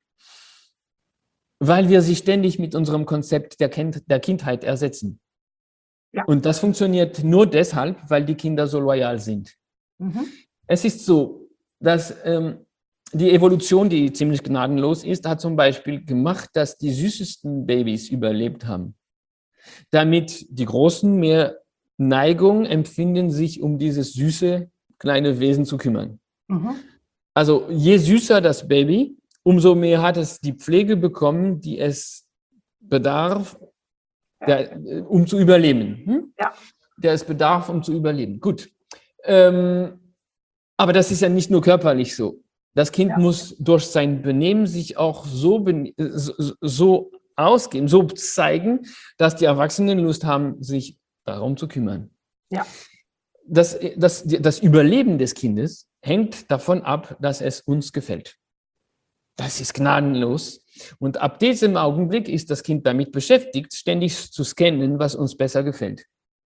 Speaker 2: weil wir sie ständig mit unserem Konzept der, kind, der Kindheit ersetzen.
Speaker 1: Ja.
Speaker 2: Und das funktioniert nur deshalb, weil die Kinder so loyal sind.
Speaker 1: Mhm.
Speaker 2: Es ist so, dass ähm, die Evolution, die ziemlich gnadenlos ist, hat zum Beispiel gemacht, dass die süßesten Babys überlebt haben. Damit die Großen mehr Neigung empfinden, sich um dieses süße kleine Wesen zu kümmern.
Speaker 1: Mhm.
Speaker 2: Also je süßer das Baby, umso mehr hat es die Pflege bekommen, die es bedarf, der, um zu überleben. Hm?
Speaker 1: Ja.
Speaker 2: Der es bedarf, um zu überleben. Gut. Ähm, aber das ist ja nicht nur körperlich so. Das Kind
Speaker 1: Ja.
Speaker 2: muss durch sein Benehmen sich auch so, so, so ausgeben, so zeigen, dass die Erwachsenen Lust haben, sich darum zu kümmern.
Speaker 1: Ja.
Speaker 2: Das, das, das Überleben des Kindes hängt davon ab, dass es uns gefällt. Das ist gnadenlos. Und ab diesem Augenblick ist das Kind damit beschäftigt, ständig zu scannen, was uns besser gefällt.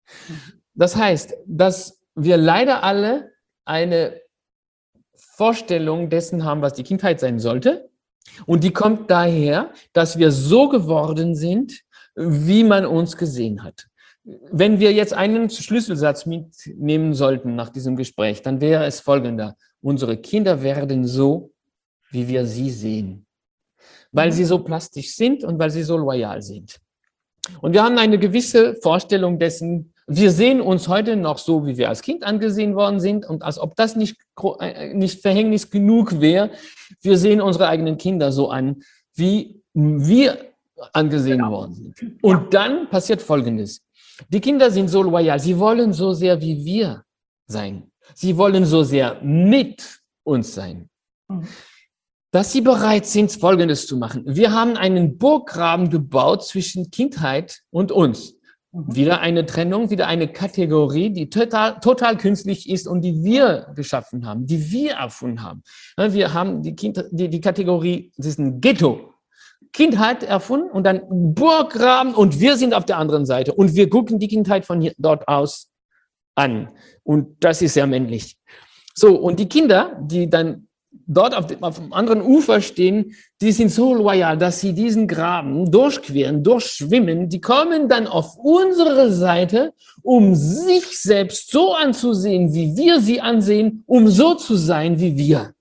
Speaker 2: Das heißt, dass wir leider alle eine Vorstellung dessen haben, was die Kindheit sein sollte. Und die kommt daher, dass wir so geworden sind, wie man uns gesehen hat. Wenn wir jetzt einen Schlüsselsatz mitnehmen sollten nach diesem Gespräch, dann wäre es folgender. Unsere Kinder werden so, wie wir sie sehen. Weil sie so plastisch sind und weil sie so loyal sind. Und wir haben eine gewisse Vorstellung dessen, wir sehen uns heute noch so, wie wir als Kind angesehen worden sind. Und als ob das nicht, nicht Verhängnis genug wäre, wir sehen unsere eigenen Kinder so an, wie wir angesehen genau. worden sind. Und ja. dann passiert Folgendes. Die Kinder sind so loyal, sie wollen so sehr wie wir sein. Sie wollen so sehr mit uns sein. Mhm. Dass sie bereit sind, Folgendes zu machen. Wir haben einen Burggraben gebaut zwischen Kindheit und uns. Mhm. Wieder eine Trennung, wieder eine Kategorie, die total, total künstlich ist und die wir geschaffen haben, die wir erfunden haben. Wir haben die, kind, die, die Kategorie, das ist ein Ghetto. Kindheit erfunden und dann Burggraben und wir sind auf der anderen Seite und wir gucken die Kindheit von hier, dort aus an. Und das ist sehr männlich. So, und die Kinder, die dann dort auf dem, auf dem anderen Ufer stehen, die sind so loyal, dass sie diesen Graben durchqueren, durchschwimmen. Die kommen dann auf unsere Seite, um sich selbst so anzusehen, wie wir sie ansehen, um so zu sein wie wir.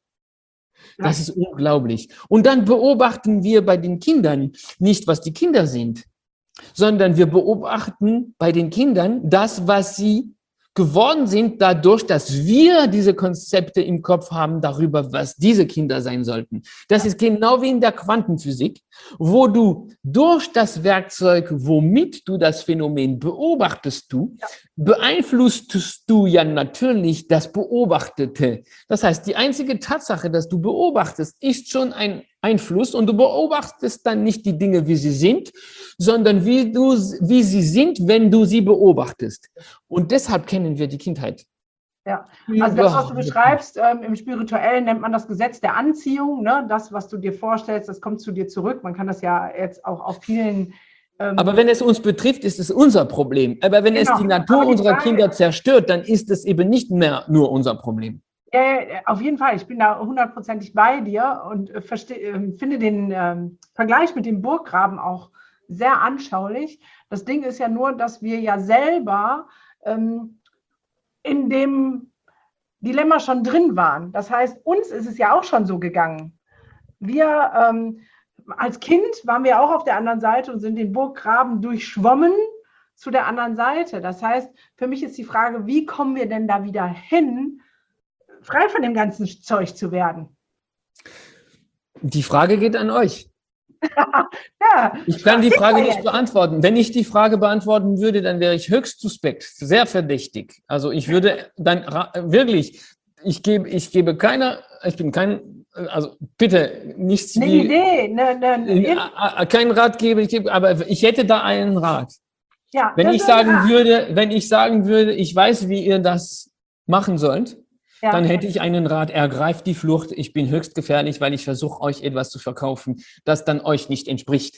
Speaker 2: Das ist unglaublich. Und dann beobachten wir bei den Kindern nicht, was die Kinder sind, sondern wir beobachten bei den Kindern das, was sie geworden sind, dadurch, dass wir diese Konzepte im Kopf haben darüber, was diese Kinder sein sollten. Das ist genau wie in der Quantenphysik, wo du durch das Werkzeug, womit du das Phänomen beobachtest, du, beeinflusst du ja natürlich das Beobachtete. Das heißt, die einzige Tatsache, dass du beobachtest, ist schon ein Einfluss und du beobachtest dann nicht die Dinge, wie sie sind, sondern wie, du, wie sie sind, wenn du sie beobachtest. Und deshalb kennen wir die Kindheit.
Speaker 1: Ja, also das, was du beschreibst, ähm, im Spirituellen nennt man das Gesetz der Anziehung. Ne? Das, was du dir vorstellst, das kommt zu dir zurück. Man kann das ja jetzt auch auf vielen... Ähm
Speaker 2: Aber wenn es uns betrifft, ist es unser Problem. Aber wenn genau. es die Natur die unserer Frage, Kinder zerstört, dann ist es eben nicht mehr nur unser Problem.
Speaker 1: Ja, auf jeden Fall. Ich bin da hundertprozentig bei dir und äh, äh, finde den äh, Vergleich mit dem Burggraben auch sehr anschaulich. Das Ding ist ja nur, dass wir ja selber ähm, in dem Dilemma schon drin waren. Das heißt, uns ist es ja auch schon so gegangen. Wir ähm, als Kind waren wir auch auf der anderen Seite und sind den Burggraben durchschwommen zu der anderen Seite. Das heißt, für mich ist die Frage, wie kommen wir denn da wieder hin, frei von dem ganzen Zeug zu werden? Die
Speaker 2: Frage geht an euch.
Speaker 1: ja,
Speaker 2: ich kann die Frage nicht beantworten. Wenn ich die Frage beantworten würde, dann wäre ich höchst suspekt, sehr verdächtig. Also ich würde dann wirklich, ich gebe, ich gebe keiner, ich bin kein, also bitte nichts
Speaker 1: eine
Speaker 2: wie,
Speaker 1: Idee, ne, ne,
Speaker 2: keinen Ratgeber, ich gebe, aber ich hätte da einen Rat.
Speaker 1: Ja,
Speaker 2: wenn ich sagen würde, wenn ich sagen würde, ich weiß, wie ihr das machen sollt, ja. dann hätte ich einen Rat, ergreift die Flucht, ich bin höchst gefährlich, weil ich versuche, euch etwas zu verkaufen, das dann euch nicht entspricht.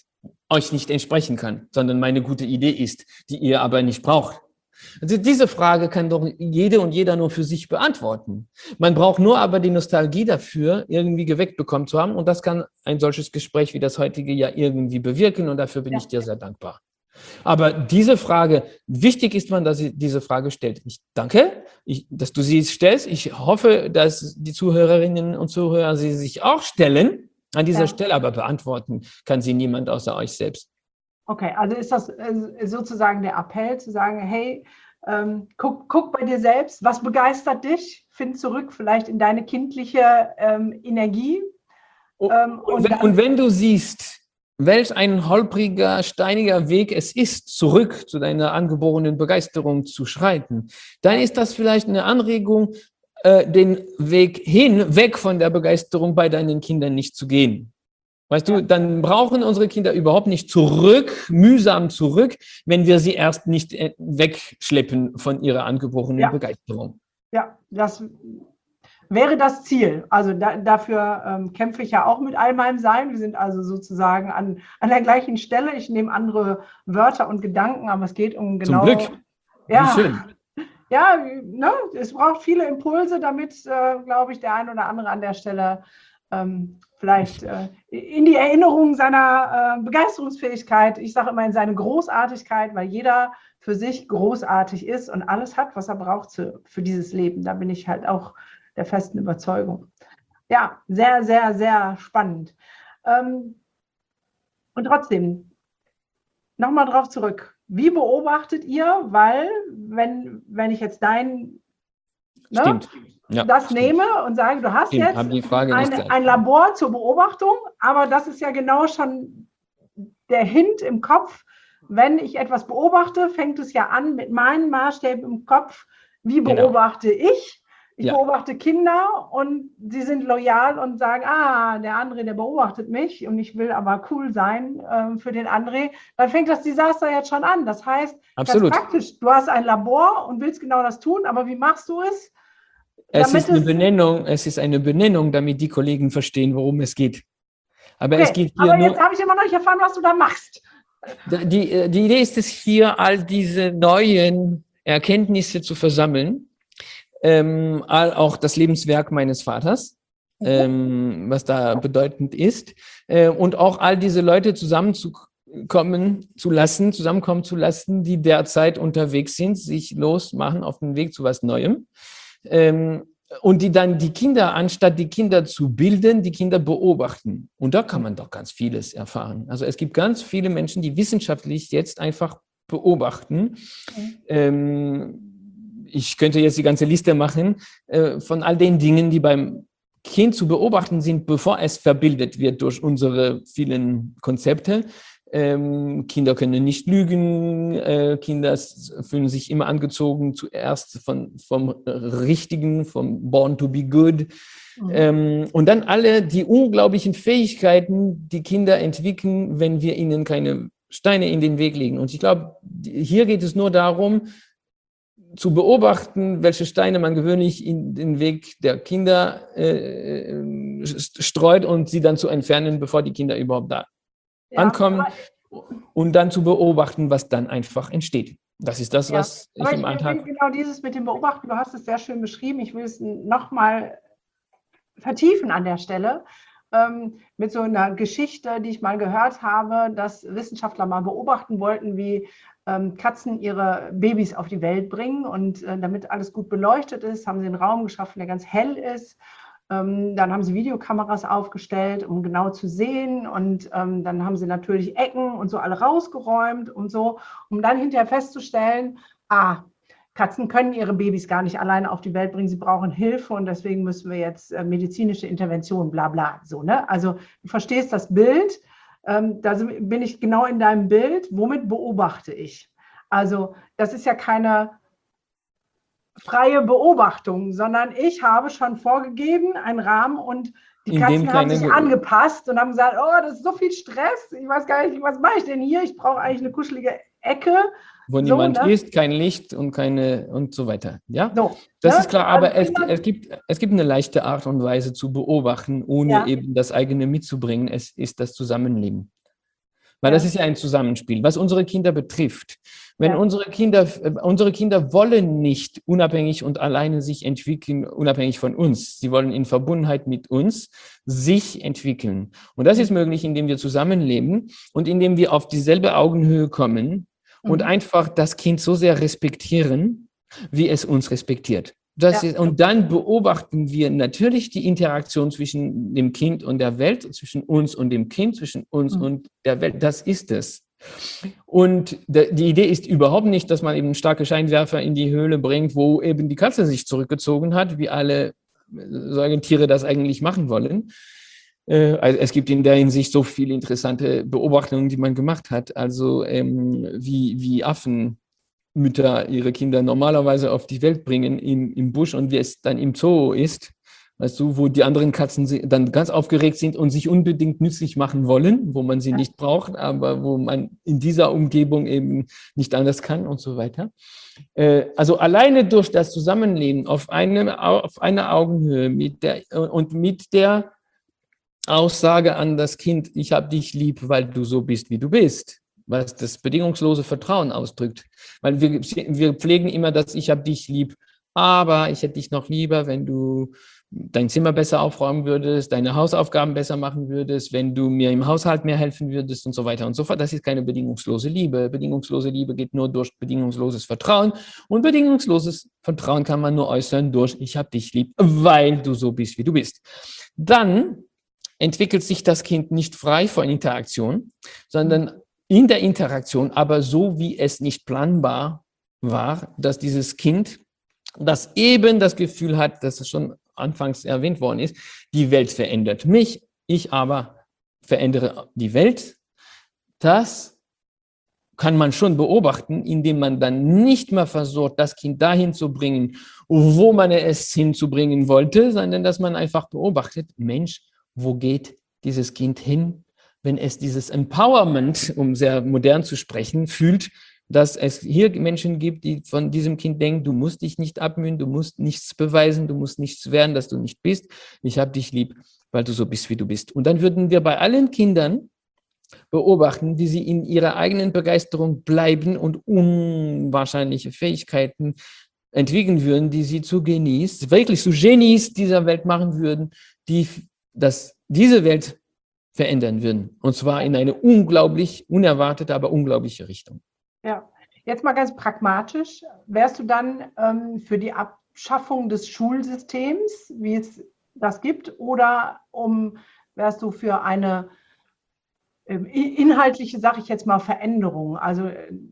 Speaker 2: euch nicht entsprechen kann, sondern meine gute Idee ist, die ihr aber nicht braucht. Also diese Frage kann doch jede und jeder nur für sich beantworten. Man braucht nur aber die Nostalgie dafür irgendwie geweckt bekommen zu haben und das kann ein solches Gespräch wie das heutige ja irgendwie bewirken und dafür bin ja. ich dir sehr dankbar. Aber diese Frage, wichtig ist man, dass sie diese Frage stellt. Ich danke, ich, dass du sie stellst. Ich hoffe, dass die Zuhörerinnen und Zuhörer sie sich auch stellen. An dieser ja. Stelle aber beantworten kann sie niemand außer euch selbst.
Speaker 1: Okay, also ist das sozusagen der Appell zu sagen, hey, ähm, guck, guck bei dir selbst, was begeistert dich? Find zurück vielleicht in deine kindliche ähm, Energie.
Speaker 2: Ähm, und, und, wenn, und wenn du siehst, welch ein holpriger, steiniger Weg es ist, zurück zu deiner angeborenen Begeisterung zu schreiten, dann ist das vielleicht eine Anregung, äh, den Weg hin, weg von der Begeisterung bei deinen Kindern nicht zu gehen. Weißt du, dann brauchen unsere Kinder überhaupt nicht zurück, mühsam zurück, wenn wir sie erst nicht wegschleppen von ihrer angeborenen ja. Begeisterung.
Speaker 1: Ja, das wäre das Ziel. Also da, dafür ähm, kämpfe ich ja auch mit all meinem Sein. Wir sind also sozusagen an, an der gleichen Stelle. Ich nehme andere Wörter und Gedanken, aber es geht um genau...
Speaker 2: Zum Glück.
Speaker 1: Ja,
Speaker 2: wie schön.
Speaker 1: Ja, ne, es braucht viele Impulse, damit, äh, glaube ich, der ein oder andere an der Stelle ähm, vielleicht äh, in die Erinnerung seiner äh, Begeisterungsfähigkeit, ich sage immer in seine Großartigkeit, weil jeder für sich großartig ist und alles hat, was er braucht zu, für dieses Leben. Da bin ich halt auch der festen Überzeugung. Ja, sehr, sehr, sehr spannend. Ähm, und trotzdem, nochmal drauf zurück. Wie beobachtet ihr, weil, wenn, wenn ich jetzt dein, ne,
Speaker 2: ja,
Speaker 1: das
Speaker 2: stimmt.
Speaker 1: nehme und sage, du hast
Speaker 2: stimmt.
Speaker 1: jetzt
Speaker 2: die Frage
Speaker 1: ein, ein Labor zur Beobachtung, aber das ist ja genau schon der Hint im Kopf. Wenn ich etwas beobachte, fängt es ja an mit meinen Maßstäben im Kopf. Wie beobachte genau. ich? Ich ja. beobachte Kinder und sie sind loyal und sagen, ah, der André, der beobachtet mich und ich will aber cool sein äh, für den André. Dann fängt das Desaster jetzt schon an. Das heißt,
Speaker 2: Absolut.
Speaker 1: ganz praktisch, du hast ein Labor und willst genau das tun, aber wie machst du es?
Speaker 2: Es ist, eine es, Benennung, es ist eine Benennung, damit die Kollegen verstehen, worum es geht. Aber,
Speaker 1: okay,
Speaker 2: es geht hier
Speaker 1: aber
Speaker 2: nur,
Speaker 1: jetzt habe ich immer noch nicht erfahren, was du da machst.
Speaker 2: Die, die Idee ist es hier, all diese neuen Erkenntnisse zu versammeln. Ähm, auch das Lebenswerk meines Vaters, ähm, was da bedeutend ist, äh, und auch all diese Leute zusammenzukommen zu lassen, zusammenkommen zu lassen, die derzeit unterwegs sind, sich losmachen auf den Weg zu was Neuem, ähm, und die dann die Kinder, anstatt die Kinder zu bilden, die Kinder beobachten. Und da kann man doch ganz vieles erfahren. Also es gibt ganz viele Menschen, die wissenschaftlich jetzt einfach beobachten. Mhm. Ähm, Ich könnte jetzt die ganze Liste machen äh, von all den Dingen, die beim Kind zu beobachten sind, bevor es verbildet wird durch unsere vielen Konzepte. Ähm, Kinder können nicht lügen, äh, Kinder fühlen sich immer angezogen, zuerst von, vom Richtigen, vom Born to be good. Mhm. Ähm, und dann alle die unglaublichen Fähigkeiten, die Kinder entwickeln, wenn wir ihnen keine Steine in den Weg legen. Und ich glaube, hier geht es nur darum, zu beobachten, welche Steine man gewöhnlich in den Weg der Kinder äh, streut und sie dann zu entfernen, bevor die Kinder überhaupt da ja, ankommen und dann zu beobachten, was dann einfach entsteht. Das ist das, ja, was ich im Alltag...
Speaker 1: Ich will genau dieses mit dem Beobachten, du hast es sehr schön beschrieben, ich will es nochmal vertiefen an der Stelle, ähm, mit so einer Geschichte, die ich mal gehört habe, dass Wissenschaftler mal beobachten wollten, wie Katzen ihre Babys auf die Welt bringen und äh, damit alles gut beleuchtet ist, haben sie einen Raum geschaffen, der ganz hell ist. Ähm, dann haben sie Videokameras aufgestellt, um genau zu sehen und ähm, dann haben sie natürlich Ecken und so alle rausgeräumt und so, um dann hinterher festzustellen, ah, Katzen können ihre Babys gar nicht alleine auf die Welt bringen, sie brauchen Hilfe und deswegen müssen wir jetzt äh, medizinische Interventionen, bla bla, so, ne? Also du verstehst das Bild. Ähm, da bin ich genau in deinem Bild. Womit beobachte ich? Also das ist ja keine freie Beobachtung, sondern ich habe schon vorgegeben, einen Rahmen und die
Speaker 2: in
Speaker 1: Katzen haben sich
Speaker 2: Ge-
Speaker 1: angepasst und haben gesagt, oh, das ist so viel Stress, ich weiß gar nicht, was mache ich denn hier? Ich brauche eigentlich eine kuschelige Ecke.
Speaker 2: Wo so, niemand ne? ist, kein Licht und keine und so weiter. Ja,
Speaker 1: so,
Speaker 2: das
Speaker 1: ne?
Speaker 2: ist klar, aber also, es, es, gibt, es gibt eine leichte Art und Weise zu beobachten, ohne ja. eben das eigene mitzubringen. Es ist das Zusammenleben. Weil
Speaker 1: Ja.
Speaker 2: das ist ja ein Zusammenspiel, was unsere Kinder betrifft. Wenn
Speaker 1: Ja.
Speaker 2: unsere Kinder, unsere Kinder wollen nicht unabhängig und alleine sich entwickeln, unabhängig von uns. Sie wollen in Verbundenheit mit uns sich entwickeln. Und das ist möglich, indem wir zusammenleben und indem wir auf dieselbe Augenhöhe kommen und
Speaker 1: Mhm.
Speaker 2: einfach das Kind so sehr respektieren, wie es uns respektiert. Das
Speaker 1: Ja.
Speaker 2: ist, und dann beobachten wir natürlich die Interaktion zwischen dem Kind und der Welt, zwischen uns und dem Kind, zwischen uns
Speaker 1: Mhm.
Speaker 2: und der Welt. Das ist es. Und die Idee ist überhaupt nicht, dass man eben starke Scheinwerfer in die Höhle bringt, wo eben die Katze sich zurückgezogen hat, wie alle Säugetiere das eigentlich machen wollen. Also es gibt in der Hinsicht so viele interessante Beobachtungen, die man gemacht hat. Also ähm, wie, wie Affen Mütter ihre Kinder normalerweise auf die Welt bringen im, im Busch und wie es dann im Zoo ist, weißt du, wo die anderen Katzen dann ganz aufgeregt sind und sich unbedingt nützlich machen wollen, wo man sie nicht braucht, aber wo man in dieser Umgebung eben nicht anders kann und so weiter. Äh, also alleine durch das Zusammenleben auf, einem, auf einer Augenhöhe mit der, und mit der Aussage an das Kind, ich habe dich lieb, weil du so bist, wie du bist, was das bedingungslose Vertrauen ausdrückt. Weil wir, wir pflegen immer das, ich habe dich lieb, aber ich hätte dich noch lieber, wenn du dein Zimmer besser aufräumen würdest, deine Hausaufgaben besser machen würdest, wenn du mir im Haushalt mehr helfen würdest und so weiter und so fort. Das ist keine bedingungslose Liebe. Bedingungslose Liebe geht nur durch bedingungsloses Vertrauen und bedingungsloses Vertrauen kann man nur äußern durch, ich habe dich lieb, weil du so bist, wie du bist. Dann entwickelt sich das Kind nicht frei von Interaktion, sondern in der Interaktion, aber so wie es nicht planbar war, dass dieses Kind, das eben das Gefühl hat, dass es schon anfangs erwähnt worden ist, die Welt verändert mich, ich aber verändere die Welt. Das kann man schon beobachten, indem man dann nicht mehr versucht, das Kind dahin zu bringen, wo man es hinzubringen wollte, sondern dass man einfach beobachtet, Mensch, wo geht dieses Kind hin, wenn es dieses Empowerment, um sehr modern zu sprechen, fühlt, dass es hier Menschen gibt, die von diesem Kind denken, du musst dich nicht abmühen, du musst nichts beweisen, du musst nichts werden, dass du nicht bist. Ich habe dich lieb, weil du so bist, wie du bist. Und dann würden wir bei allen Kindern beobachten, wie sie in ihrer eigenen Begeisterung bleiben und unwahrscheinliche Fähigkeiten entwickeln würden, die sie zu Genies, wirklich zu Genies dieser Welt machen würden, die das, diese Welt verändern würden. Und zwar in eine unglaublich, unerwartete, aber unglaubliche Richtung.
Speaker 1: Ja, jetzt mal ganz pragmatisch. Wärst du dann ähm, für die Abschaffung des Schulsystems, wie es das gibt, oder um, wärst du für eine ähm, inhaltliche, sage ich jetzt mal, Veränderung? Also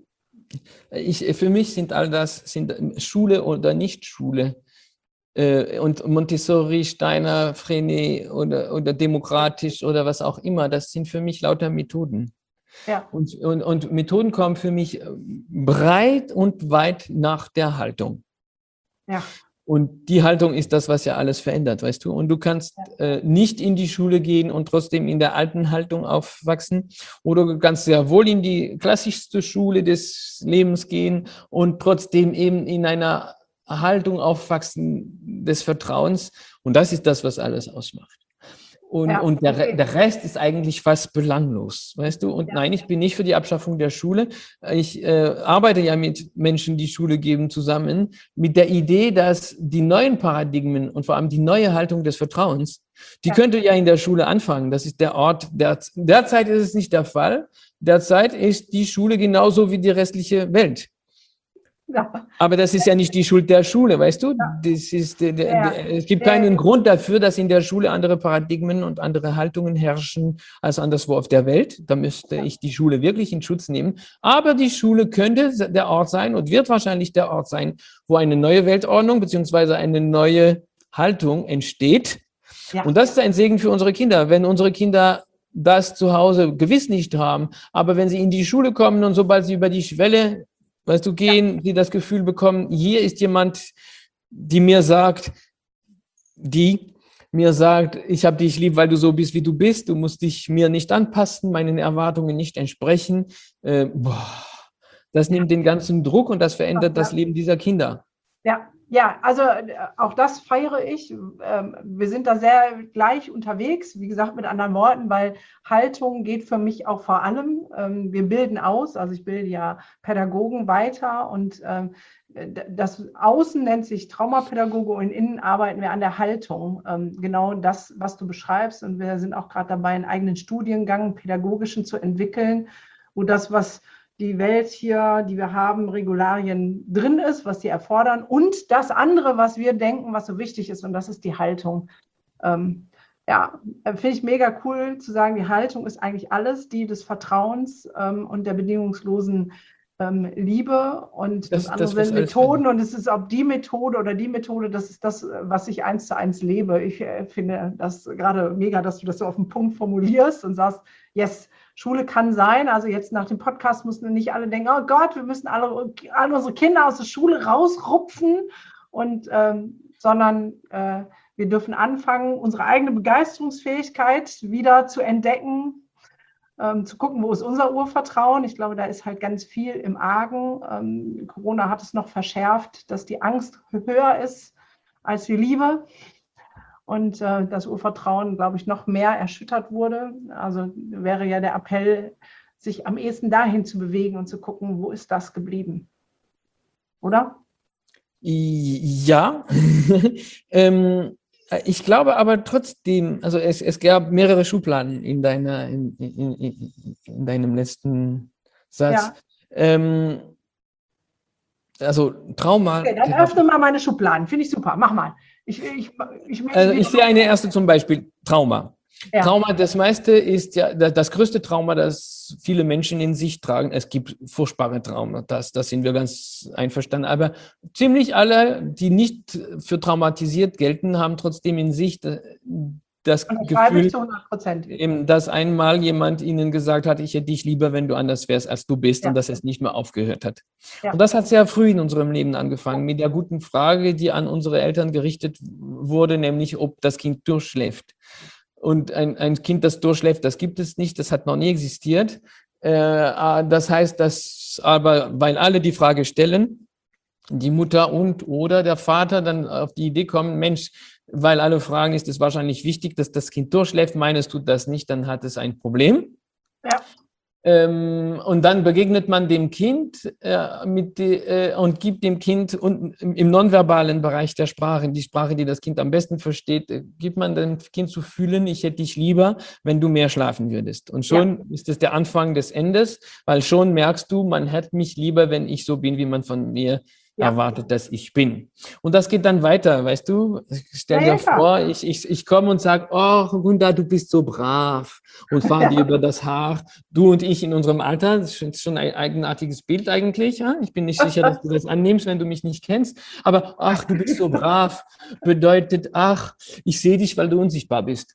Speaker 2: ich, für mich sind all das, sind Schule oder Nicht-Schule, und Montessori, Steiner, Freinet oder, oder demokratisch oder was auch immer, das sind für mich lauter Methoden.
Speaker 1: Ja.
Speaker 2: Und, und, und Methoden kommen für mich breit und weit nach der Haltung.
Speaker 1: Ja.
Speaker 2: Und die Haltung ist das, was ja alles verändert, weißt du? Und du kannst ja. äh, nicht in die Schule gehen und trotzdem in der alten Haltung aufwachsen. Oder du kannst sehr wohl in die klassischste Schule des Lebens gehen und trotzdem eben in einer Haltung aufwachsen des Vertrauens. Und das ist das, was alles ausmacht. Und, ja, und der, okay. der Rest ist eigentlich fast belanglos, weißt du? Und ja. Nein, ich bin nicht für die Abschaffung der Schule. Ich äh, arbeite ja mit Menschen, die Schule geben, zusammen, mit der Idee, dass die neuen Paradigmen und vor allem die neue Haltung des Vertrauens, die ja. könnte ja in der Schule anfangen. Das ist der Ort, der, derzeit ist es nicht der Fall. Derzeit ist die Schule genauso wie die restliche Welt. Ja. Aber das ist ja nicht die Schuld der Schule, weißt du? Ja. Das ist, der, der, ja. der, es gibt keinen ja. Grund dafür, dass in der Schule andere Paradigmen und andere Haltungen herrschen als anderswo auf der Welt. Da müsste ja. ich die Schule wirklich in Schutz nehmen. Aber die Schule könnte der Ort sein und wird wahrscheinlich der Ort sein, wo eine neue Weltordnung beziehungsweise eine neue Haltung entsteht. Ja. Und das ist ein Segen für unsere Kinder. Wenn unsere Kinder das zu Hause gewiss nicht haben, aber wenn sie in die Schule kommen und sobald sie über die Schwelle Weißt du, gehen, ja. die das Gefühl bekommen, hier ist jemand, die mir sagt, die mir sagt, ich habe dich lieb, weil du so bist, wie du bist, du musst dich mir nicht anpassen, meinen Erwartungen nicht entsprechen. Äh, boah, das nimmt den ganzen Druck und das verändert ja. das Leben dieser Kinder.
Speaker 1: Ja, Ja, also äh, auch das feiere ich. Ähm, wir sind da sehr gleich unterwegs, wie gesagt, mit anderen Worten, weil Haltung geht für mich auch vor allem. Ähm, wir bilden aus, also ich bilde ja Pädagogen weiter und ähm, das Außen nennt sich Traumapädagoge und innen arbeiten wir an der Haltung. Ähm, genau das, was du beschreibst. Und wir sind auch gerade dabei, einen eigenen Studiengang, einen pädagogischen zu entwickeln, wo das, was die Welt hier, die wir haben, Regularien drin ist, was sie erfordern und das andere, was wir denken, was so wichtig ist, und das ist die Haltung. Ähm, ja, finde ich mega cool zu sagen, die Haltung ist eigentlich alles, die des Vertrauens ähm, und der bedingungslosen ähm, Liebe, und das,
Speaker 2: Das,
Speaker 1: andere
Speaker 2: das, was
Speaker 1: sind
Speaker 2: alles
Speaker 1: Methoden, und es ist ob die Methode oder die Methode, das ist das, was ich eins zu eins lebe. Ich äh, finde das gerade mega, dass du das so auf den Punkt formulierst und sagst, yes, Schule kann sein, also jetzt nach dem Podcast müssen nicht alle denken, oh Gott, wir müssen alle, alle unsere Kinder aus der Schule rausrupfen, und, ähm, sondern äh, wir dürfen anfangen, unsere eigene Begeisterungsfähigkeit wieder zu entdecken, ähm, zu gucken, wo ist unser Urvertrauen. Ich glaube, da ist halt ganz viel im Argen. Ähm, Corona hat es noch verschärft, dass die Angst höher ist als die Liebe. Und äh, das Urvertrauen, glaube ich, noch mehr erschüttert wurde. Also wäre ja der Appell, sich am ehesten dahin zu bewegen und zu gucken, wo ist das geblieben? Oder?
Speaker 2: Ja, ähm, ich glaube aber trotzdem, also es, es gab mehrere Schubladen in, deiner, in, in, in, in deinem letzten Satz.
Speaker 1: Ja.
Speaker 2: Ähm, also Trauma.
Speaker 1: Okay, dann öffne mal meine Schubladen. Finde ich super. Mach mal. Ich, ich, ich,
Speaker 2: also ich sehe eine erste zum Beispiel, Trauma.
Speaker 1: Ja.
Speaker 2: Trauma, das meiste ist ja das größte Trauma, das viele Menschen in sich tragen. Es gibt furchtbare Trauma, das, das sind wir ganz einverstanden. Aber ziemlich alle, die nicht für traumatisiert gelten, haben trotzdem in sich das Gefühl, dass einmal jemand ihnen gesagt hat, ich hätte dich lieber, wenn du anders wärst, als du bist, ja. Und dass es nicht mehr aufgehört hat. Ja. Und das hat sehr früh in unserem Leben angefangen, mit der guten Frage, die an unsere Eltern gerichtet wurde, nämlich ob das Kind durchschläft. Und ein, ein Kind, das durchschläft, das gibt es nicht, das hat noch nie existiert. Äh, das heißt, dass aber, weil alle die Frage stellen, die Mutter und oder der Vater dann auf die Idee kommen, Mensch, weil alle fragen, ist es wahrscheinlich wichtig, dass das Kind durchschläft, meinst du das nicht, dann hat es ein Problem. Ja. Ähm, und dann begegnet man dem Kind äh, mit die, äh, und gibt dem Kind und im nonverbalen Bereich der Sprache, die Sprache, die das Kind am besten versteht, äh, gibt man dem Kind zu fühlen, ich hätte dich lieber, wenn du mehr schlafen würdest. Und schon ja. ist es der Anfang des Endes, weil schon merkst du, man hätte mich lieber, wenn ich so bin, wie man von mir ja. erwartet, dass ich bin. Und das geht dann weiter, weißt du? Stell ja, dir ja, vor, ich, ich, ich komme und sage, oh, Gunda, du bist so brav und fahre dir über das Haar. Du und ich in unserem Alter, das ist schon ein eigenartiges Bild eigentlich. Ja? Ich bin nicht sicher, dass du das annimmst, wenn du mich nicht kennst. Aber, ach, du bist so brav, bedeutet, ach, ich sehe dich, weil du unsichtbar bist.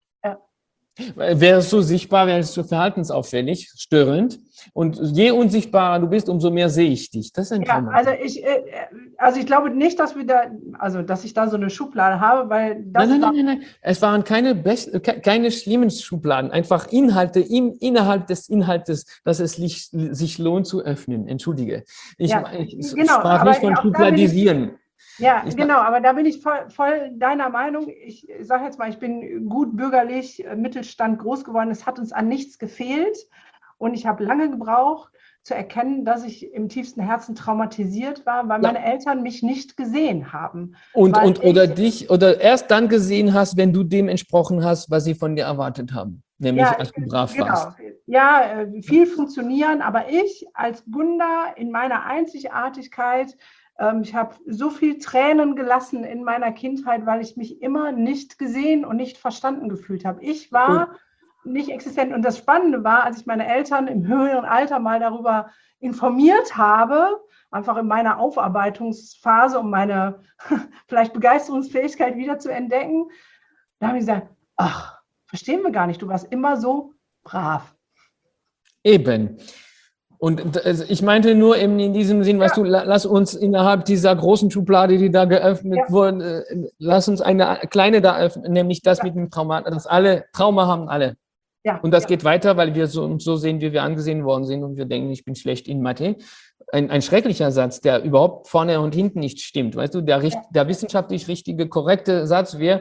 Speaker 2: Wäre es so sichtbar, wäre es so verhaltensauffällig, störend. Und je unsichtbarer du bist, umso mehr sehe ich dich. Das ist ein
Speaker 1: ja,
Speaker 2: Trauma.
Speaker 1: Also ich, also ich glaube nicht, dass wir da, also dass ich da so eine Schublade habe, weil das
Speaker 2: nein, nein, nein, nein, nein. Es waren keine best, keine schlimmen Schubladen, einfach Inhalte im, innerhalb des Inhaltes, dass es sich, sich lohnt zu öffnen. Entschuldige. Ich,
Speaker 1: ja,
Speaker 2: ich
Speaker 1: genau,
Speaker 2: sprach nicht von Schubladisieren.
Speaker 1: Ja, ich genau, aber da bin ich voll, voll deiner Meinung. Ich sage jetzt mal, ich bin gut bürgerlich, Mittelstand groß geworden. Es hat uns an nichts gefehlt. Und ich habe lange gebraucht, zu erkennen, dass ich im tiefsten Herzen traumatisiert war, weil ja. meine Eltern mich nicht gesehen haben.
Speaker 2: Und, und oder dich, oder erst dann gesehen hast, wenn du dem entsprochen hast, was sie von dir erwartet haben. Nämlich, ja, als du brav
Speaker 1: genau.
Speaker 2: warst.
Speaker 1: Ja, viel funktionieren, aber ich als Gunda in meiner Einzigartigkeit, ich habe so viel Tränen gelassen in meiner Kindheit, weil ich mich immer nicht gesehen und nicht verstanden gefühlt habe. Ich war und, nicht existent. Und das Spannende war, als ich meine Eltern im höheren Alter mal darüber informiert habe, einfach in meiner Aufarbeitungsphase, um meine vielleicht Begeisterungsfähigkeit wieder zu entdecken, da haben die gesagt, ach, verstehen wir gar nicht, du warst immer so brav.
Speaker 2: Eben. Und ich meinte nur in, in diesem Sinn, ja. weißt du, lass uns innerhalb dieser großen Schublade, die da geöffnet ja. wurde, lass uns eine kleine da öffnen, nämlich das ja. mit dem Trauma, dass alle, Trauma haben alle. Ja. Und das ja. geht weiter, weil wir so, so sehen, wie wir angesehen worden sind und wir denken, ich bin schlecht in Mathe. ein, ein schrecklicher Satz, der überhaupt vorne und hinten nicht stimmt. Weißt du, der, der wissenschaftlich richtige, korrekte Satz wäre,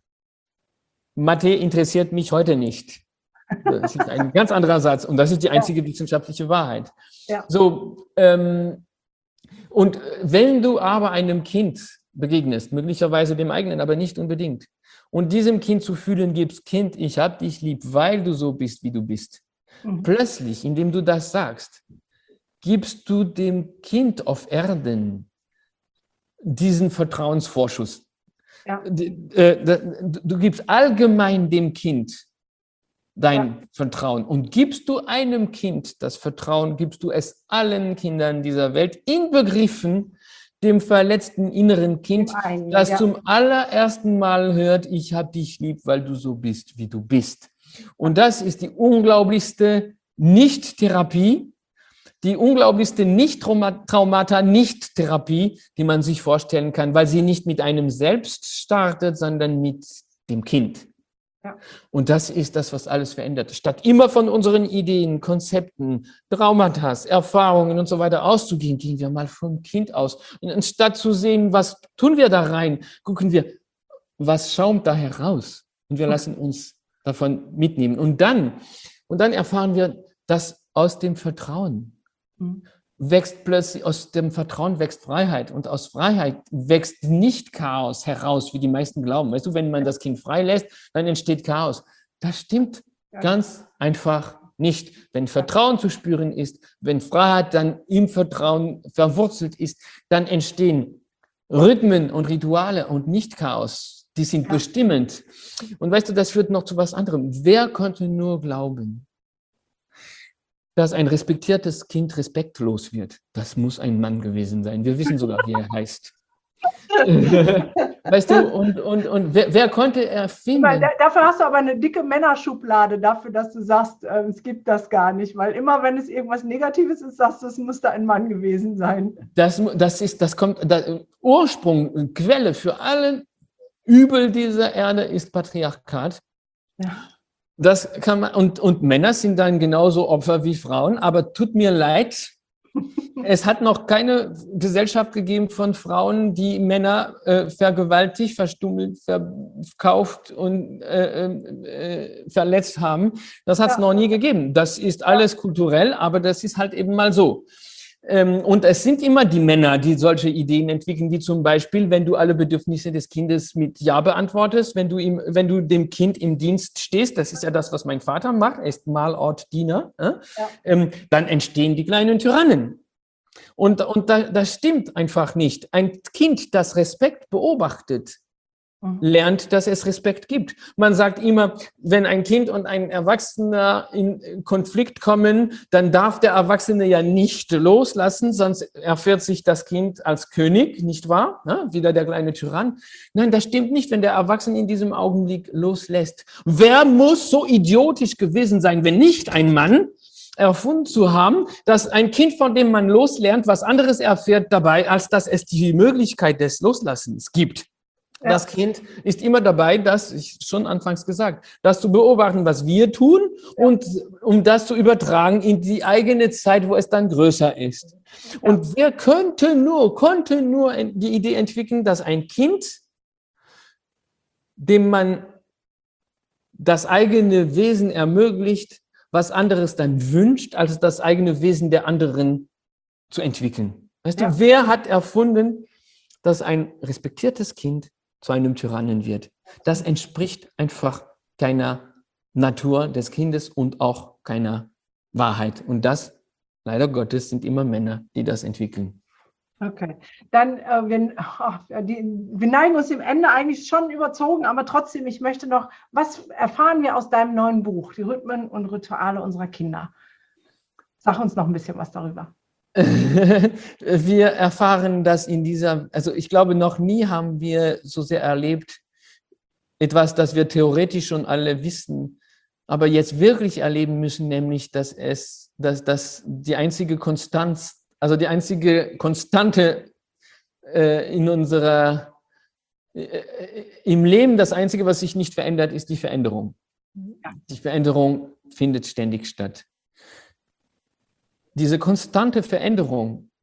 Speaker 2: Mathe interessiert mich heute nicht. Das ist ein ganz anderer Satz und das ist die einzige ja. wissenschaftliche Wahrheit.
Speaker 1: Ja.
Speaker 2: So, ähm, und wenn du aber einem Kind begegnest, möglicherweise dem eigenen, aber nicht unbedingt, und diesem Kind zu fühlen gibst, Kind, ich hab dich lieb, weil du so bist, wie du bist. Mhm. Plötzlich, indem du das sagst, gibst du dem Kind auf Erden diesen Vertrauensvorschuss. Ja. Du gibst allgemein dem Kind dein ja. Vertrauen. Und gibst du einem Kind das Vertrauen, gibst du es allen Kindern dieser Welt, inbegriffen dem verletzten inneren Kind, einen, das ja. zum allerersten Mal hört, ich hab dich lieb, weil du so bist, wie du bist. Und das ist die unglaublichste Nicht-Therapie, die unglaublichste Nicht-Traumata-Nicht-Therapie, die man sich vorstellen kann, weil sie nicht mit einem selbst startet, sondern mit dem Kind. Ja. Und das ist das, was alles verändert. Statt immer von unseren Ideen, Konzepten, Traumata, Erfahrungen und so weiter auszugehen, gehen wir mal vom Kind aus. Und anstatt zu sehen, was tun wir da rein, gucken wir, was schaumt da heraus. Und wir lassen uns davon mitnehmen. Und dann, und dann erfahren wir, dass aus dem Vertrauen wächst plötzlich, aus dem Vertrauen wächst Freiheit und aus Freiheit wächst nicht Chaos heraus, wie die meisten glauben. Weißt du, wenn man das Kind frei lässt, dann entsteht Chaos. Das stimmt ganz einfach nicht. Wenn Vertrauen zu spüren ist, wenn Freiheit dann im Vertrauen verwurzelt ist, dann entstehen Rhythmen und Rituale und nicht Chaos. Die sind bestimmend. Und weißt du, das führt noch zu was anderem. Wer konnte nur glauben, dass ein respektiertes Kind respektlos wird? Das muss ein Mann gewesen sein. Wir wissen sogar, wie er heißt. Weißt du, und, und, und wer, wer konnte erfinden?
Speaker 1: Meine, dafür hast du aber eine dicke Männerschublade, dafür, dass du sagst, äh, es gibt das gar nicht. Weil immer, wenn es irgendwas Negatives ist, sagst du, es musste ein Mann gewesen sein.
Speaker 2: Das, das, ist, das kommt, das Ursprung, Quelle für alle Übel dieser Erde ist Patriarchat. Ja. Das kann man, und, und Männer sind dann genauso Opfer wie Frauen, aber tut mir leid, es hat noch keine Gesellschaft gegeben von Frauen, die Männer äh, vergewaltigt, verstummelt, verkauft und äh, äh, verletzt haben. Das hat es ja. noch nie gegeben. Das ist alles kulturell, aber das ist halt eben mal so. Ähm, und es sind immer die Männer, die solche Ideen entwickeln, wie zum Beispiel, wenn du alle Bedürfnisse des Kindes mit Ja beantwortest, wenn du ihm, wenn du dem Kind im Dienst stehst, das ist ja das, was mein Vater macht, er ist Malortdiener, äh, ja. ähm, dann entstehen die kleinen Tyrannen. Und, und da, das stimmt einfach nicht. Ein Kind, das Respekt beobachtet, lernt, dass es Respekt gibt. Man sagt immer, wenn ein Kind und ein Erwachsener in Konflikt kommen, dann darf der Erwachsene ja nicht loslassen, sonst erfährt sich das Kind als König, nicht wahr? Ja, wieder der kleine Tyrann. Nein, das stimmt nicht, wenn der Erwachsene in diesem Augenblick loslässt. Wer muss so idiotisch gewesen sein, wenn nicht ein Mann, erfunden zu haben, dass ein Kind, von dem man loslernt, was anderes erfährt dabei, als dass es die Möglichkeit des Loslassens gibt. Ja. Das Kind ist immer dabei, das, ich schon anfangs gesagt, das zu beobachten, was wir tun, ja. und um das zu übertragen in die eigene Zeit, wo es dann größer ist. Ja. Und wer könnte nur, konnte nur die Idee entwickeln, dass ein Kind, dem man das eigene Wesen ermöglicht, was anderes dann wünscht, als das eigene Wesen der anderen zu entwickeln. Weißt ja. du, wer hat erfunden, dass ein respektiertes Kind zu einem Tyrannen wird? Das entspricht einfach keiner Natur des Kindes und auch keiner Wahrheit. Und das, leider Gottes, sind immer Männer, die das entwickeln.
Speaker 1: Okay, dann, äh, wir, ach, die, wir neigen uns dem Ende eigentlich schon überzogen, aber trotzdem, ich möchte noch, was erfahren wir aus deinem neuen Buch, die Rhythmen und Rituale unserer Kinder? Sag uns noch ein bisschen was darüber.
Speaker 2: Wir erfahren das in dieser, also ich glaube, noch nie haben wir so sehr erlebt, etwas, das wir theoretisch schon alle wissen, aber jetzt wirklich erleben müssen, nämlich, dass es, dass, dass die einzige Konstanz, also die einzige Konstante äh, in unserer, äh, im Leben, das Einzige, was sich nicht verändert, ist die Veränderung. Die Veränderung findet ständig statt. Diese konstante Veränderung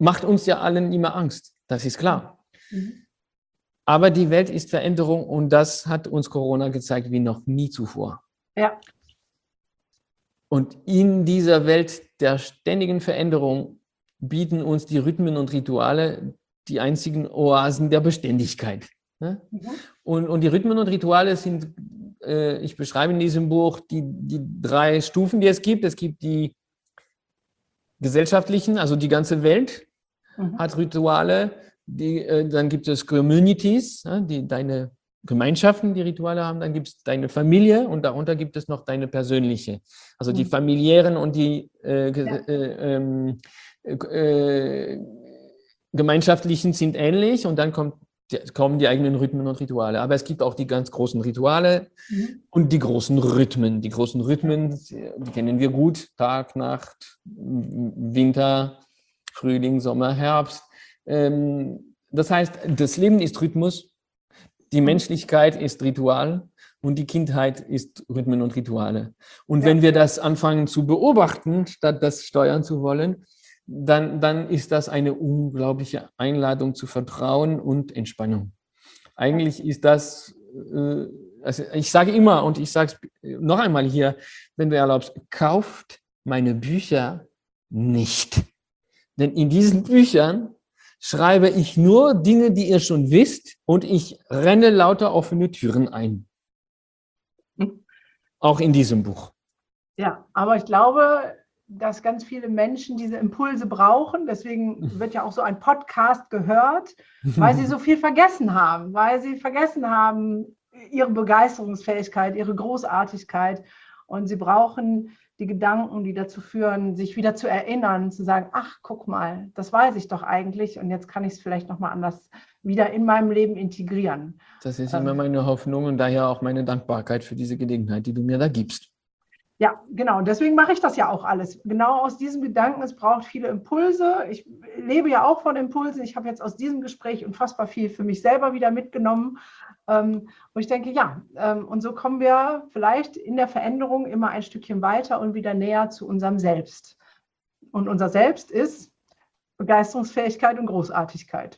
Speaker 2: macht uns ja allen immer Angst, das ist klar.
Speaker 1: Mhm.
Speaker 2: Aber die Welt ist Veränderung und das hat uns Corona gezeigt wie noch nie zuvor.
Speaker 1: Ja.
Speaker 2: Und in dieser Welt der ständigen Veränderung bieten uns die Rhythmen und Rituale die einzigen Oasen der Beständigkeit. Ne?
Speaker 1: Mhm.
Speaker 2: Und, und die Rhythmen und Rituale sind, äh, ich beschreibe in diesem Buch die, die drei Stufen, die es gibt. Es gibt die gesellschaftlichen, also die ganze Welt
Speaker 1: Mhm.
Speaker 2: hat Rituale. Die, äh, dann gibt es Communities, ja, die deine Gemeinschaften, die Rituale haben. Dann gibt es deine Familie und darunter gibt es noch deine persönliche. Also die
Speaker 1: Mhm.
Speaker 2: familiären und die äh,
Speaker 1: Ja.
Speaker 2: äh, ähm, äh, gemeinschaftlichen sind ähnlich und dann kommt, kommen die eigenen Rhythmen und Rituale. Aber es gibt auch die ganz großen Rituale
Speaker 1: Mhm.
Speaker 2: und die großen Rhythmen. Die großen Rhythmen, die kennen wir gut. Tag, Nacht, Winter, Frühling, Sommer, Herbst. Das heißt, das Leben ist Rhythmus, die Menschlichkeit ist Ritual und die Kindheit ist Rhythmen und Rituale. Und
Speaker 1: Ja.
Speaker 2: wenn wir das anfangen zu beobachten, statt das steuern zu wollen, dann, dann ist das eine unglaubliche Einladung zu Vertrauen und Entspannung. Eigentlich ist das, äh, also ich sage immer und ich sage es noch einmal hier, wenn du erlaubst, kauft meine Bücher nicht. Denn in diesen Büchern schreibe ich nur Dinge, die ihr schon wisst und ich renne lauter offene Türen ein. Auch in diesem Buch.
Speaker 1: Ja, aber ich glaube, dass ganz viele Menschen diese Impulse brauchen. Deswegen wird ja auch so ein Podcast gehört, weil sie so viel vergessen haben, weil sie vergessen haben, ihre Begeisterungsfähigkeit, ihre Großartigkeit. Und sie brauchen die Gedanken, die dazu führen, sich wieder zu erinnern, zu sagen, ach, guck mal, das weiß ich doch eigentlich und jetzt kann ich es vielleicht nochmal anders wieder in meinem Leben integrieren.
Speaker 2: Das ist immer meine Hoffnung und daher auch meine Dankbarkeit für diese Gelegenheit, die du mir da gibst.
Speaker 1: Ja, genau. Und deswegen mache ich das ja auch alles. Genau aus diesem Gedanken, es braucht viele Impulse. Ich lebe ja auch von Impulsen. Ich habe jetzt aus diesem Gespräch unfassbar viel für mich selber wieder mitgenommen. Ähm, wo ich denke, ja, ähm, und so kommen wir vielleicht in der Veränderung immer ein Stückchen weiter und wieder näher zu unserem Selbst. Und unser Selbst ist Begeisterungsfähigkeit und Großartigkeit.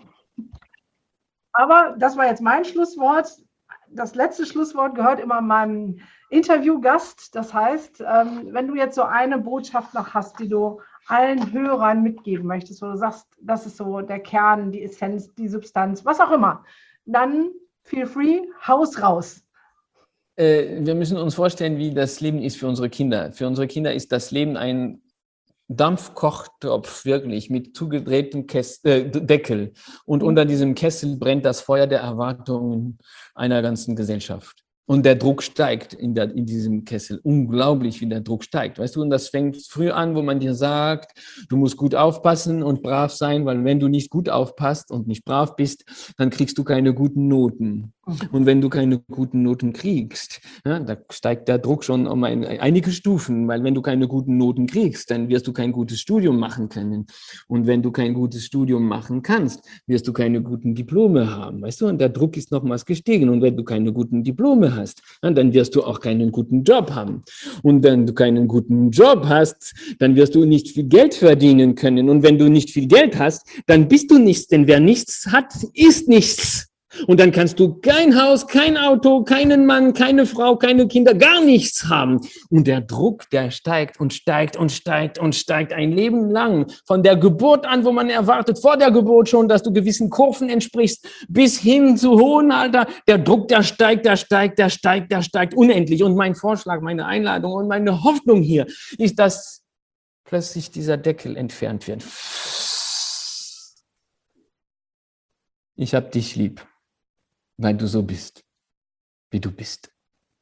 Speaker 1: Aber das war jetzt mein Schlusswort. Das letzte Schlusswort gehört immer meinem Interviewgast. Das heißt, wenn du jetzt so eine Botschaft noch hast, die du allen Hörern mitgeben möchtest, wo du sagst, das ist so der Kern, die Essenz, die Substanz, was auch immer, dann feel free, haus raus.
Speaker 2: Wir müssen uns vorstellen, wie das Leben ist für unsere Kinder. Für unsere Kinder ist das Leben ein Dampfkochtopf, wirklich, mit zugedrehtem Kess- äh, Deckel. Und unter diesem Kessel brennt das Feuer der Erwartungen einer ganzen Gesellschaft. Und der Druck steigt in, der, in diesem Kessel. Unglaublich, wie der Druck steigt. Weißt du, und das fängt früh an, wo man dir sagt, du musst gut aufpassen und brav sein, weil wenn du nicht gut aufpasst und nicht brav bist, dann kriegst du keine guten Noten. Und wenn du keine guten Noten kriegst, ja, da steigt der Druck schon um ein, einige Stufen, weil wenn du keine guten Noten kriegst, dann wirst du kein gutes Studium machen können. Und wenn du kein gutes Studium machen kannst, wirst du keine guten Diplome haben. Weißt du, und der Druck ist nochmals gestiegen. Und wenn du keine guten Diplome hast, dann wirst du auch keinen guten Job haben. Und wenn du keinen guten Job hast, dann wirst du nicht viel Geld verdienen können. Und wenn du nicht viel Geld hast, dann bist du nichts. Denn wer nichts hat, ist nichts. Und dann kannst du kein Haus, kein Auto, keinen Mann, keine Frau, keine Kinder, gar nichts haben. Und der Druck, der steigt und steigt und steigt und steigt ein Leben lang. Von der Geburt an, wo man erwartet, vor der Geburt schon, dass du gewissen Kurven entsprichst, bis hin zu hohem Alter. Der Druck, der steigt, der steigt, der steigt, der steigt unendlich. Und mein Vorschlag, meine Einladung und meine Hoffnung hier ist, dass plötzlich dieser Deckel entfernt wird. Ich hab dich lieb. Weil du so bist, wie du bist.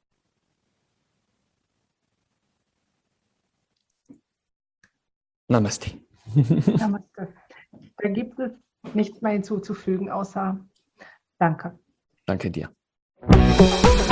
Speaker 2: Namaste.
Speaker 1: Namaste. Da gibt es nichts mehr hinzuzufügen, außer Danke.
Speaker 2: Danke dir.